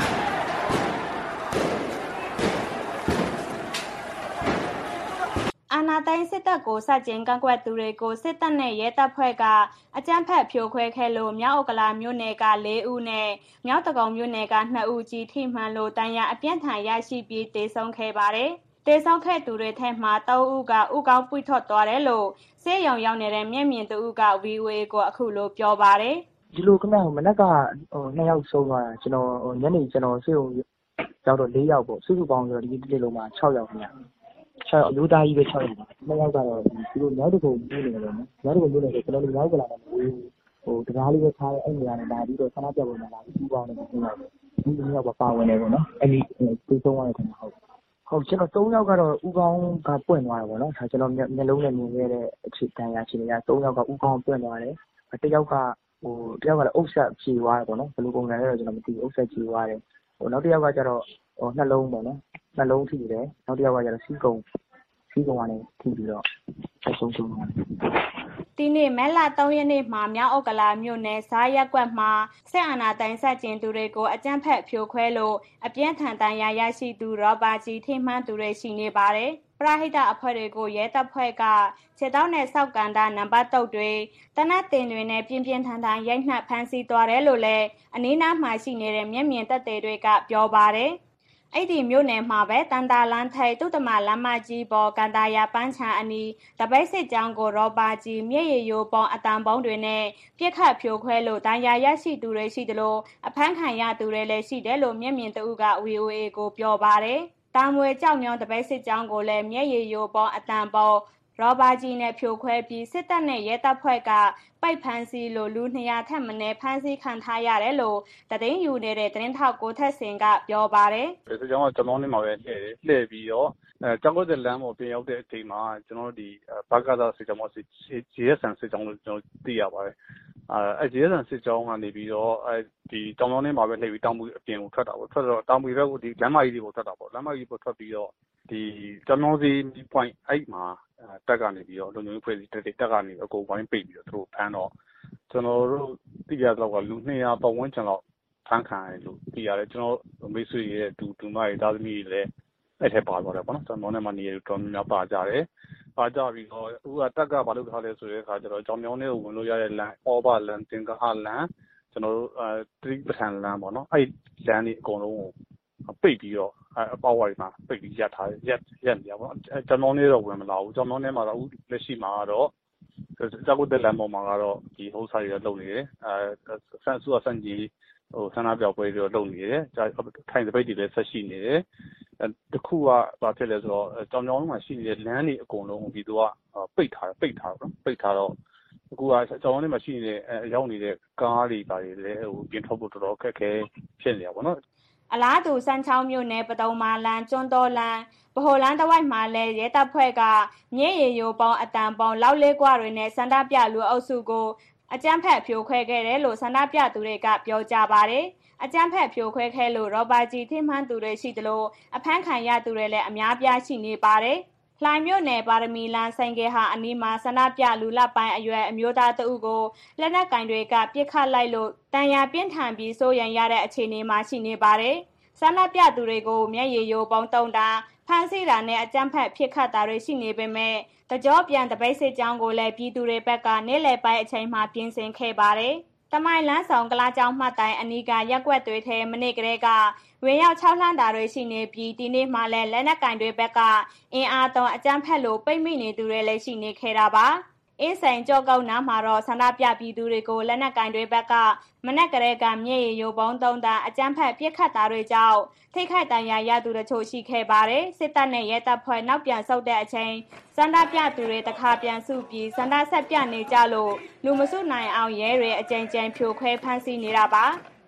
အာဏာသိမ်းစစ်တပ်ကိုစတင်ကန့်ကွက်သူတွေကိုစစ်တပ်နဲ့ရဲတပ်ဖွဲ့ကအကြမ်းဖက်ဖြိုခွဲခဲ့လို့မြောက်ဥက္ကလာမြို့နယ်က4ဦးနဲ့မြောက်တကုံမြို့နယ်က2ဦးကြီးထိမှန်လို့တန်ရာအပြင်းထန်ရရှိပြီးတေဆုံးခဲ့ပါတယ်။တေဆုံးခဲ့သူတွေထဲမှာ3ဦးကဥကောင်းပွိထွက်သွားတယ်လို့စေယုံရောက်နေတဲ့မျက်မြင်သူက VOA ကိုအခုလိုပြောပါတယ်။ဒီလိုခဏမနက်က2ယောက်ဆုံးသွားတာကျွန်တော်ညနေကျွန်တော်စေယုံရောက်တော့4ယောက်ပေါ့စုစုပေါင်းဆိုတော့ဒီတစ်လုံးမှာ6ယောက်ခင်ဗျာ။6လူသားကြီးပဲ6ယောက်ပါ။2ယောက်ကတော့ဒီလိုနောက်တစ်ခုမျိုးနေတယ်နော်။နောက်တစ်ခုမျိုးနေတယ်ကျွန်တော်တို့ရောက်ကြလာတယ်တကားလေးပဲထားတဲ့အဲ့နေရာနဲ့လာပြီးတော့ဆန္ဒပြပုံနဲ့လာပြီးပူပေါင်းနေတယ်ကျွန်တော်ဒီ2ယောက်ပါဝင်နေပေါ့နော်။အဲ့ဒီပြေးဆုံးသွားတယ်ခင်ဗျာဟုတ်ကျွန်တော်3ယောက်ကတော့ဥကောင်းကပွင့်သွားတယ်ပေါ့နော်။ကျွန်တော်မျက်လုံးနဲ့မြင်ခဲ့တဲ့အခြေတန်ရာအခြေအနေက3ယောက်ကဥကောင်းပွင့်သွားတယ်။တစ်ယောက်ကလည်းအုပ်ဆက်ဖြေသွားတယ်ပေါ့နော်။ဘယ်လိုပုံစံလဲတော့ကျွန်တော်မသိဘူးအုပ်ဆက်ဖြေသွားတယ်။နောက်တစ်ယောက်ကကျတော့နှလုံးပေါ့နော်။နှလုံးထိတယ်။နောက်တစ်ယောက်ကကျတော့စီးကုံကနေထိပြီးတော့ဆုံးသွားတယ်။ဒီနေ့မဲလ3ရက်နေ့မှာမြောက်ဥက္ကလာမြို့နယ်စားရက်ကွက်မှာစစ်အာဏာသိမ်းဆက်ကျင်သူတွေကိုအကြမ်းဖက်ဖြိုခွဲလို့အပြင်းထန်တန်ရာရရှိသူရောဘာကြီးထိမှန်းသူတွေရှိနေပါတယ်။ပရဟိတအဖွဲ့တွေကိုရဲတပ်ဖွဲ့ကခြေတောက်နဲ့စောက်ကန်တာနံပါတ်တုတ်တွေတနတ်တင်တွေနဲ့ပြင်းထန်ရိုက်နှက်ဖမ်းဆီးသွားတယ်လို့လည်းအနီးနားမှာရှိနေတဲ့မျက်မြင်သက်သေတွေကပြောပါတယ်။အဲ့ဒီမြို့နယ်မှာပဲတန်တာလန်းထိပ်တုတ္တမလမ်းမကြီးပေါ်ကန်တာယာပန်းချံအနီးတပိတ်စစ်ကြောင်းကိုရောဘာကြီးမျက်ရည်ယိုပေါင်းအတန်ပုံးတွေနဲ့ပြစ်ခတ်ဖြိုခွဲလို့တန်ရာရရှိသူတွေရှိတယ်လို့အဖမ်းခံရသူတွေလည်းရှိတယ်လို့မျက်မြင်သူက VOA ကိုပြောပါတယ်။တာမွေကြောက်မြောင်းတပိတ်စစ်ကြောင်းကိုလည်းမျက်ရည်ယိုပေါင်းအတန်ပုံးရောဘာကြီးနဲ့ဖြိုခွဲပြီးစစ်တပ်နဲ့ရဲတပ်ဖွဲ့ကပိတ်ဖမ်းဆီးလို့လူ200ထက်မနည်းဖမ်းဆီးခံထားရတယ်လို့သတင်းယူနေတဲ့သတင်းထောက်ကိုထက်စင်ကပြောပါတယ်။စစ်ကြောင်းကကျွန်တော်နေမှာပဲလှည့်ပြီးတော့ကျောင်းကုတ်တဲ့လမ်းပေါ်ပြင်ရောက်တဲ့အချိန်မှာကျွန်တော်ဒီဘဂသာစစ်ကြောင်းမှာ GSN စစ်ကြောင်းလို့ကျွန်တော်သိရပါတယ်။GSN စစ်ကြောင်းကနေပြီးတော့ဒီကျောင်းနေမှာပဲလှည့်ပြီးတောင်မူအပြင်ကိုထွက်တာပေါ့ထွက်တော့တောင်မူဘက်ကိုဒီလမ်းမကြီးတွေကိုထွက်တာပေါ့လမ်းမကြီးပေါ်ထွက်ပြီးတော့ဒီကျောင်းစီ point 8မှာတက်ကနေပြီးတော့လုံခြုံရေးဖွဲ့စည်းတက်ကနေအကုန်ဝိုင်းပိတ်ပြီးတော့သူတို့ဖမ်းတော့ကျွန်တော်တို့သိရတော့ကလူ200ပတ်ဝန်းကျင်လောက်ဖမ်းခံရတယ်လို့သိရတယ်ကျွန်တော်မိတ်ဆွေရဲ့ဒူမရဲ့သားသမီးတွေလည်းအဲ့ထက်ပါသွားတယ်ပေါ့နော်ကျွန်တော်နဲ့မှနေရတော်များပါကြတယ်ပါကြပြီးတော့အခုကတက်ကဘာလုပ်ထားလဲဆိုတဲ့အခါကျတော့ကြောင်မြောင်းထဲကိုဝင်လို့ရတဲ့လမ်းအော်ဘာလမ်းတင်ကားလမ်းကျွန်တော်တို့တိပဋ္ဌာန်လမ်းပေါ့နော်အဲ့လမ်းတွေအကုန်လုံးကိုပိတ်ပြီးတော့အပေါဝါးတွေမှာပိတ်ပြီးရပ်ထားရက်နေရပါတော့ကျွန်တော်နေတော့ဝင်မလာဘူးကျွန်တော်နေမှာတော့လက်ရှိမှာတော့ကြောက်တဲ့လမ်းပေါ်မှာကတော့ဒီဟိုးစားတွေလုပ်နေတယ်ဆန်စုဆန်ကြီးဆန္ဒပြပွဲတွေလုပ်နေတယ်ထိုင်စပိတ်တွေလည်းဆက်ရှိနေတယ်တခုကဘာဖြစ်လဲဆိုတော့ကြောင်ကြောင်လုံးမှာရှိနေတဲ့လမ်းတွေအကုန်လုံးကိုဒီသူကပိတ်ထားတော့အခုကကြောင်ကြောင်လေးမှာရှိနေတဲ့ရောက်နေတဲ့ကားတွေပါတယ်လေပြင်ထုတ်ဖို့တော်တော်ခက်ခဲဖြစ်နေတာပေါ့နော်အလားတူစမ်းချောင်းမြို့နယ်ပတုံမာလန်ကျွန်းတော်လန်ဗဟိုလန်တဝိုက်မှာလည်းရဲတပ်ဖွဲ့ကမြင့်ရည်ယိုပေါင်းအတန်ပေါင်းလောက်လေးကွာတွေနဲ့စန္ဒပြလူအုပ်စုကိုအကြမ်းဖက်ဖြိုခွဲခဲ့တယ်လို့စန္ဒပြသူတွေကပြောကြပါတယ်အကြမ်းဖက်ဖြိုခွဲခဲ့လို့ရောဘာကြီးထိမှန်းသူတွေရှိတယ်လို့အဖမ်းခံရသူတွေလည်းအများပြားရှိနေပါတယ်လှိုင်မြို့နယ်ပါရမီလန်ဆိုင်ကဲဟာအနီးမှာဆန္ဒပြလူလပိုင်းအရွယ်အမျိုးသားတအုပ်ကိုလက်နက်ကင်တွေကပြစ်ခတ်လိုက်လို့တန်ရာပြင်းထန်ပြီးစိုးရိမ်ရတဲ့အခြေအနေမှာရှိနေပါတယ်ဆန္ဒပြသူတွေကိုမျက်ရည်ယိုပေါင်းတုံးတာဖမ်းဆီးတာနဲ့အကြမ်းဖက်ဖြစ်ခတ်တာတွေရှိနေပေမဲ့တကြောပြန်တပိတ်စစ်ကြောင်းကိုလည်းပြည်သူတွေဘက်ကနေ့လယ်ပိုင်းအချိန်မှာပြင်ဆင်ခဲ့ပါတယ်တမိုင်လန်းဆောင်ကလာကြောင်းမှတ်တိုင်အနီးကရက်ကွက်တွေထဲမနေ့ကလေးကဝင်ရောက်6လှမ်းတာတွေရှိနေပြီးဒီနေ့မှလည်းလက်နက်ကင်တွေဘက်ကအင်အားသုံးအကြမ်းဖက်လို့ပိတ်မိနေသူတွေလည်းရှိနေခဲ့တာပါအင်းဆိုင်ကြောကောက်နားမှာတော့ဆန္ဒပြပြည်သူတွေကိုလက်နက်ကင်တွေဘက်ကမနက်ကလေးကမြေရည်ယိုပေါင်းတုံးတာအကြမ်းဖက်ပြစ်ခတ်တာတွေကြောင့်ထိခိုက်ဒဏ်ရာရသူတို့ရှိခဲ့ပါတယ်စစ်တပ်နဲ့ရဲတပ်ဖွဲ့နောက်ပြန်ဆုတ်တဲ့အချိန်ဆန္ဒပြသူတွေတခါပြန်စုပြီးဆန္ဒဆက်ပြနေကြလို့လူမစုနိုင်အောင်ရဲတွေအကြိမ်ကြိမ်ဖြိုခွဲဖမ်းဆီးနေတာပါ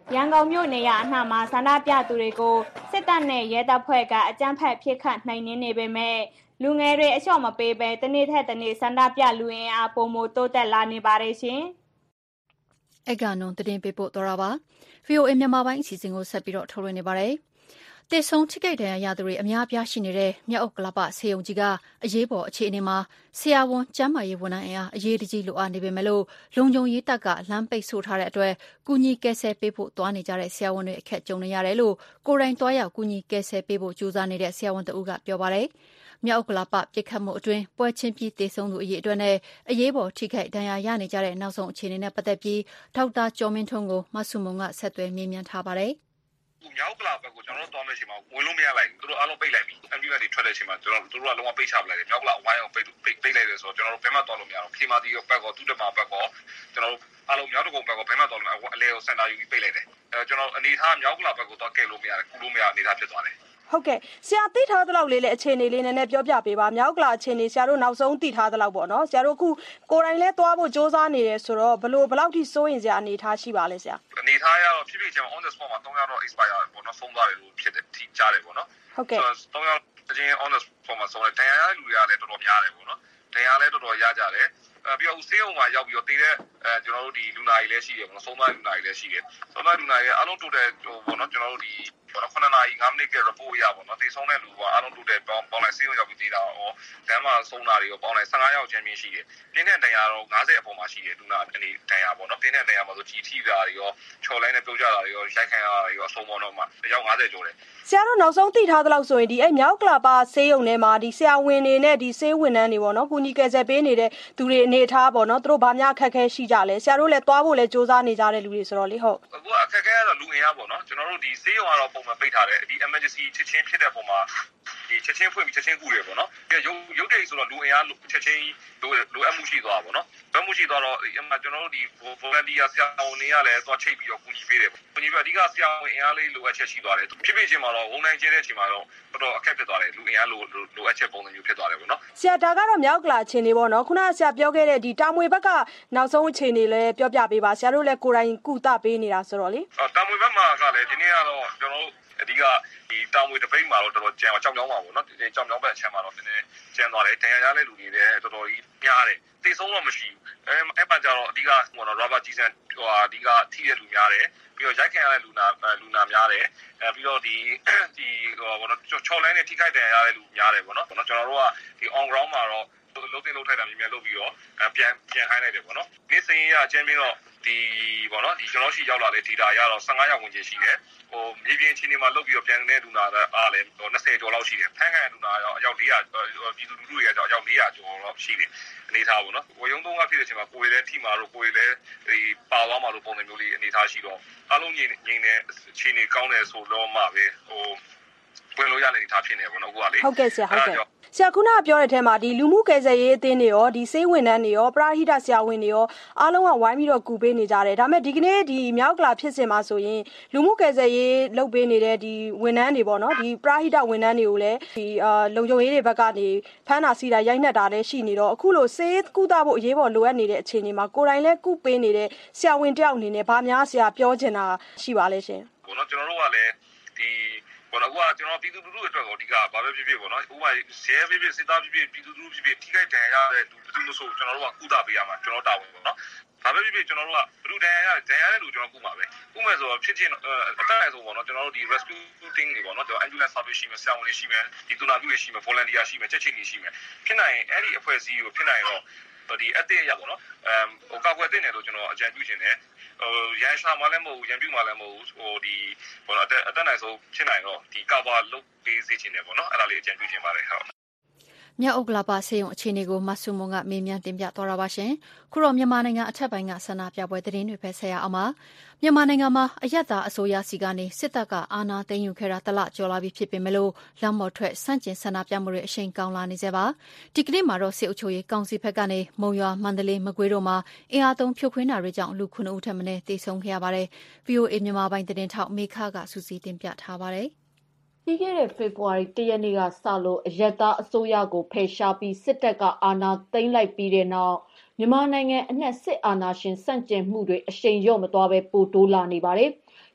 ရန်ကုန်မြို့နေရအနှံ့မှာဆန္ဒပြသူတွေကိုစစ်တပ်နဲ့ရဲတပ်ဖွဲ့ကအကြမ်းဖက်ပစ်ခတ်နှိမ်နင်းနေပေမဲ့လူငယ်တွေအလျှော့မပေးဘဲတစ်နေ့ထက်တစ်နေ့ဆန္ဒပြလူအင်အားပိုမိုတိုးတက်လာနေပါတယ်ရှင်။အဲ့ကနုံသတင်းပေးပို့တော်တာပါ VOA မြန်မာပိုင်းအစီအစဉ်ကိုဆက်ပြီးတော့ထုတ်လွှင့်နေပါတယ်တေဆုံးထိခိုက်ဒဏ်ရာရသူတွေအများအပြားရှိနေတဲ့မြောက်ဥက္ကလာပဆေးရုံကြီးကအရေးပေါ်အခြေအနေမှာဆရာဝန်ကျန်းမာရေးဝန်ထမ်းအင်အားအရေးတကြီးလိုအပ်နေပေမဲ့လို့လုံခြုံရေးတပ်ကလမ်းပိတ်ဆို့ထားတဲ့အတွက်ကူညီကယ်ဆယ်ပေးဖို့သွားနေကြတဲ့ဆရာဝန်တွေအခက်ကြုံနေရတယ်လို့ကိုယ်တိုင်သွားရောက်ကူညီကယ်ဆယ်ပေးဖို့ကြိုးစားနေတဲ့ဆရာဝန်တဦးကပြောပါတယ်မြောက်ဥက္ကလာပပြစ်ခတ်မှုအတွင်းပွဲချင်းပြီးတေဆုံးသူအရေးအတွက်နဲ့အရေးပေါ်ထိခိုက်ဒဏ်ရာရနေကြတဲ့နောက်ဆုံးအခြေအနေနဲ့ပတ်သက်ပြီးဒေါက်တာကျော်မင်းထွန်းကိုမဆုမုံကဆက်သွယ်မေးမြန်းထားပါတယ်မြောက်ကလာဘက်ကိုကျွန်တော်တို့သွားမယ့်အချိန်မှာဝင်လို့မရလိုက်ဘူးသူတို့အားလုံးပိတ်လိုက်ပြီ ambulance တွေထွက်တဲ့အချိန်မှာကျွန်တော်တို့ကလုံးဝပိတ်ချပလိုက်တယ်မြောက်ကလာဝိုင်းအောင်ပိတ်လိုက်တယ်ဆိုတော့ကျွန်တော်တို့ဘယ်မှသွားလို့မရတော့ခေမာတီရောဘက်ကောသူတမဘက်ကောကျွန်တော်တို့အားလုံးမြောက်တကုံဘက်ကောဘယ်မှသွားလို့မရဘူးအလဲကိုစင်တာယူပြီးပိတ်လိုက်တယ်ကျွန်တော်အနေထားမြောက်ကလာဘက်ကိုသွားကဲလို့မရတယ်ကူလို့မရအနေထားဖြစ်သွားတယ်ဟုတ်ကဲ့ဆရာသိထားသလောက်လေးလည်းအခြေအနေလေးနည်းနည်းပြောပြပေးပါမြောက်ကလာအခြေအနေဆရာတို့နောက်ဆုံးသိထားသလောက်ပေါ့နော်ဆရာတို့အခုကိုယ်တိုင်လဲသွားဖို့စ조사နေတယ်ဆိုတော့ဘယ်လောက်ထိစိုးရင်စရာအနေထားရှိပါလဲဆရာအနေထားရတော့ဖြစ်ဖြစ်ချင်း on the spot မှာ3ယောက်တော့ expire ပေါ့နော်ဆုံးသွားတယ်လို့ဖြစ်တယ်ထိကြားတယ်ပေါ့နော်ဟုတ်ကဲ့ 3ယောက်အချင်း on the spot မှာဆုံးတယ်ဒဏ်ရာရလူတွေကလည်းတော်တော်များတယ်ပေါ့နော်ဒဏ်ရာလည်းတော်တော်ရကြတယ်ပြီးတော့ဆေးရုံမှာရောက်ပြီးတော့တည်တဲ့ကျွန်တော်တို့ဒီလူနာကြီးလည်းရှိတယ်ပေါ့နော်ဆုံးသွားလူနာကြီးလည်းရှိတယ်ဆုံးသွားလူနာကြီးအားလုံးတိုးတယ်ပေါ့နော်ကျွန်တော်တို့ဒီ9နာရီ5မိနစ်က report ရပါတော့တေဆုံးတဲ့လူကအားလုံးတိုးတယ်ပေါင်းလိုက်ဆေးရုံရောက်ပြီးသေးတာရောလမ်းမှာဆုံးတာတွေရောပေါင်းလိုက်15ယောက်ချင်းရှိတယ်ပြင်းတဲ့ဒဏ်ရာတော့90အပေါ်မှာရှိတယ်လူနာအနေဒဏ်ရာပေါ့နော်ပြင်းတဲ့ဒဏ်ရာမှာဆိုကြီးထိတာတွေရောချော်လိုင်းနဲ့ပြုတ်ကြတာတွေရောရိုက်ခံရတာတွေရောအဆုံးပေါ်တော့မှအယောက်90ကျော်တယ်ဆရာတို့နောက်ဆုံးသိထားသလောက်ဆိုရင်ဒီအဲ့မြောက်ကလာပါဆေးရုံထဲမှာဒီဆရာဝန်တွေနဲ့ဒီဆေးဝန်ထမ်းတွေပေါ့နော်ကုညီကယ်ဆယ်ပေးနေတဲ့သူတွေအနေထားပေါ့နော်သူတို့ဘာများအခက်အခဲရှိကြလဲဆရာတို့လည်းသွားဖို့လည်းစ조사နေကြတဲ့လူတွေဆိုတော့လေဟုတ်အခုအခက်အခဲကတော့လူအင်အားပေါ့နော်ကျွန်တော်တို့ဒီဆေးရုံကတော့ပုံမှန်ပိတ်ထားတယ်ဒီ emergency ချက်ချင်းဖြစ်တဲ့ပုံမှာဒီချက်ချင်းဖွင့်ပြီးချက်ချင်းကူတယ်ပေါ့နော်ရုပ်တရက်ဆိုတော့လူအင်အားချက်ချင်းလိုအပ်မှုရှိသွားပါပေါ့နော်ဘယ်မှုရှိသွားတော့ကျွန်တော်တို့ဒီ volunteer ဆရာဝန်တွေကလည်းသွားချိတ်ပြီးတော့ကူညီပေးတယ်ကူညီပြီးအဓိကဆရာဝန်အင်အားလေးလိုအပ်ချက်ရှိသွားတယ်ဖြစ်ဖြစ်ချင်းမှာတော့ဝန်ထမ်းကျဲတဲ့အချိန်မှာတော့တော်တော်အခက်ဖြစ်သွားတယ်လူအင်အားလိုအပ်ချက်ပုံစံမျိုးဖြစ်သွားတယ်ပေါ့နော်ဆရာဒါကတော့မြောက်ကလာအခြေအနေပေါ့နော်ခုနကဆရာပြောခဲ့တဲ့ဒီတာမွေဘက်ကနောက်ဆုံးအခြေအနေလည်းပြောပြပေးပါဆရာတို့လည်းကိုယ်တိုင်ကုသပေးနေတာဆိုတော့လေတာမွေဘက်မှာကလည်းဒီနေ့ကတော့ကျွန်တော်တို့အဓိကဒီတာမွေတပိတ်မှာတော့တော်တော်ကြံကြောင်ကြောင်ပါပေါ့နော်ဒီကြောင်ကြောင်ဘက်အချက်မှာတော့နည်းနည်းကျန်သွားတယ်ဒဏ်ရာရတဲ့လူတွေလည်းတော်တော်ကြီးများတယ်တေဆုံးတော့မရှိဘူးအဲ့ပါကြတော့အဓိကဟိုတော့ rubber ကြီးစံဟိုအဓိကထိတဲ့လူများတယ်ပြီးတော့ရိုက်ခံရတဲ့လူနာများတယ်ပြီးတော့ဒီဟိုဘောနော်ချော်လိုင်းနဲ့ထိခိုက်ဒဏ်ရာရတဲ့လူများတယ်ပေါ့နော်ကျွန်တော်တို့ကဒီ on ground မှာတော့လုံးတင်လုံးထိုက်တာမြင်မြန်လုပ်ပြီးတော့ပြန်ခိုင်းလိုက်တယ်ပေါ့နော်နေ့စဉ်ရအချင်းပြီးတော့ဒီပေါ့နော်ဒီကျွန်တော်ရှိရောက်လာတဲ့ data ရတော့15ယောက်ဝင်ချင်းရှိတယ်ဟိုမြေပြင်ချင်းတွေမှာလုပ်ပြီးတော့ပြန်နေတဲ့လူနာအားလည်း20ကျော်လောက်ရှိတယ်ဖန်ခံလူနာရောအယောက်400ပြည်သူလူထုတွေကတော့အယောက်400ကျော်လောက်ရှိတယ်အနေထားပေါ့နော်ဝရုံသုံးကဖြစ်တဲ့အချိန်မှာကိုယ်လည်းထိမှာတော့ကိုယ်လည်းဒီပါသွားမှာလို့ပုံစံမျိုးလေးအနေထားရှိတော့အားလုံးငြိမ်တဲ့အခြေအနေကောင်းတယ်ဆိုတော့မှပဲဟိုဝင်လို့ရတဲ့အနေထားဖြစ်နေပေါ့နော်ကိုကလေဟုတ်ကဲ့ဆရာဟုတ်ကဲ့ဆရာခုနကပြောတဲ့အထက်မှာဒီလူမှုကယ်ဆယ်ရေးအသင်းတွေရောဒီစေးဝန်ထမ်းတွေရောပရဟိတဆရာဝန်တွေရောအားလုံးကဝိုင်းပြီးတော့ကူပေးနေကြတယ်ဒါပေမဲ့ဒီကနေ့ဒီမြောက်ကလာဖြစ်စင်မှာဆိုရင်လူမှုကယ်ဆယ်ရေးလုပ်ပေးနေတဲ့ဒီဝန်ထမ်းတွေပေါ့နော်ဒီပရဟိတဝန်ထမ်းတွေကိုလည်းဒီလုံခြုံရေးတွေဘက်ကနေဖမ်းတာဆီးတာရိုက်နှက်တာလည်းရှိနေတော့အခုလိုစေးကုသဖို့အရေးပေါ်လိုအပ်နေတဲ့အခြေအနေမှာကိုယ်တိုင်လည်းကုပေးနေတဲ့ဆရာဝန်တယောက်အနေနဲ့ဗာများဆရာပြောချင်တာရှိပါလဲရှင်ပေါ့နော်ကျွန်တော်တို့ကလည်းဒီပေါ့နော်ကျွန်တော်ပြည်သူလူထုအတွက်ကိုအဓိကဘာပဲဖြစ်ဖြစ်ပေါ့နော်ဥပမာဇဲဖြစ်ဖြစ်စစ်သားဖြစ်ဖြစ်ပြည်သူလူထုဖြစ်ဖြစ်ထိခိုက်ဒဏ်ရာရတဲ့လူလို့ဆိုကျွန်တော်တို့ကကုသပေးရမှာကျွန်တော်တာဝန်ပေါ့နော်ဘာပဲဖြစ်ဖြစ်ကျွန်တော်တို့ကဘလူဒဏ်ရာတဲ့လူကျွန်တော်ကုမှာပဲကုမယ်ဆိုတော့ဖြစ်ချင်းအတက်အဆိုပေါ့နော်ကျွန်တော်တို့ဒီ rescue team တွေပေါ့နော်ကျွန်တော် ambulance service ရှိမယ်ဆရာဝန်တွေရှိမယ်ဒီတူနာပြုတွေရှိမယ် volunteer ရှိမယ်ချက်ချင်းတွေရှိမယ်ဖြစ်နိုင်ရင်အဲ့ဒီအဖွဲ့အစည်းကိုဖြစ်နိုင်တော့ဒီအသေးရပေါ့နော်ဟိုကောက်ွယ်တင်တယ်လို့ကျွန်တော်အကြံပြုခြင်းတယ်ဟိုရန်ရှာမှလည်းမဟုတ်ရန်ပြုမှလည်းမဟုတ်ဟိုဒီဘောတော့အတက်နိုင်ဆုံးဖြစ်နိုင်တော့ဒီ cover လုပ်ပေးစေခြင်းတယ်ပေါ့နော်အဲ့ဒါလေးအကြံပြုခြင်းပါတယ်ဟုတ်မြောက်ဥက္ကလာပဆေးရုံအခြေအနေကိုမဆုမွန်ကမေးမြန်းတင်ပြသွားတာပါရှင်ခုတော့မြန်မာနိုင်ငံအထက်ပိုင်းကဆန္ဒပြပွဲသတင်းတွေပဲဆက်ရအောင်ပါမြန်မာနိုင်ငံမှာအယက်သားအစိုးရစီကနေစစ်တပ်ကအာဏာသိမ်းယူခဲ့တာတလကျော်လာပြီဖြစ်ပေမဲ့လို့လမ်းပေါ်ထွက်ဆန့်ကျင်ဆန္ဒပြမှုတွေအရှိန်ကောင်းလာနေသေးပါဒီကနေ့မှာတော့စစ်အုပ်ချုပ်ရေးကောင်စီဘက်ကနေမုံရွာမန္တလေးမကွေးတို့မှာအင်အားသုံးဖြိုခွင်းတာတွေကြောင့်လူ9ဦးထက်မနည်းသေဆုံးခဲ့ရပါတယ် VOA မြန်မာပိုင်းသတင်းထောက်မေခကစူးစီးတင်ပြထားပါတယ်ပြီးခဲ့တဲ့ဖေဖော်ဝါရီ ရက်နေ့ကစလို့အယက်သားအစိုးရကိုဖယ်ရှားပြီးစစ်တပ်ကအာဏာသိမ်းလိုက်ပြီးတဲ့နောက်မြန်မာနိုင်ငံအနှံ့စစ်အာဏာရှင်ဆန့်ကျင်မှုတွေအရှိန်လျော့မသွားဘဲပိုတိုးလာနေပါတယ်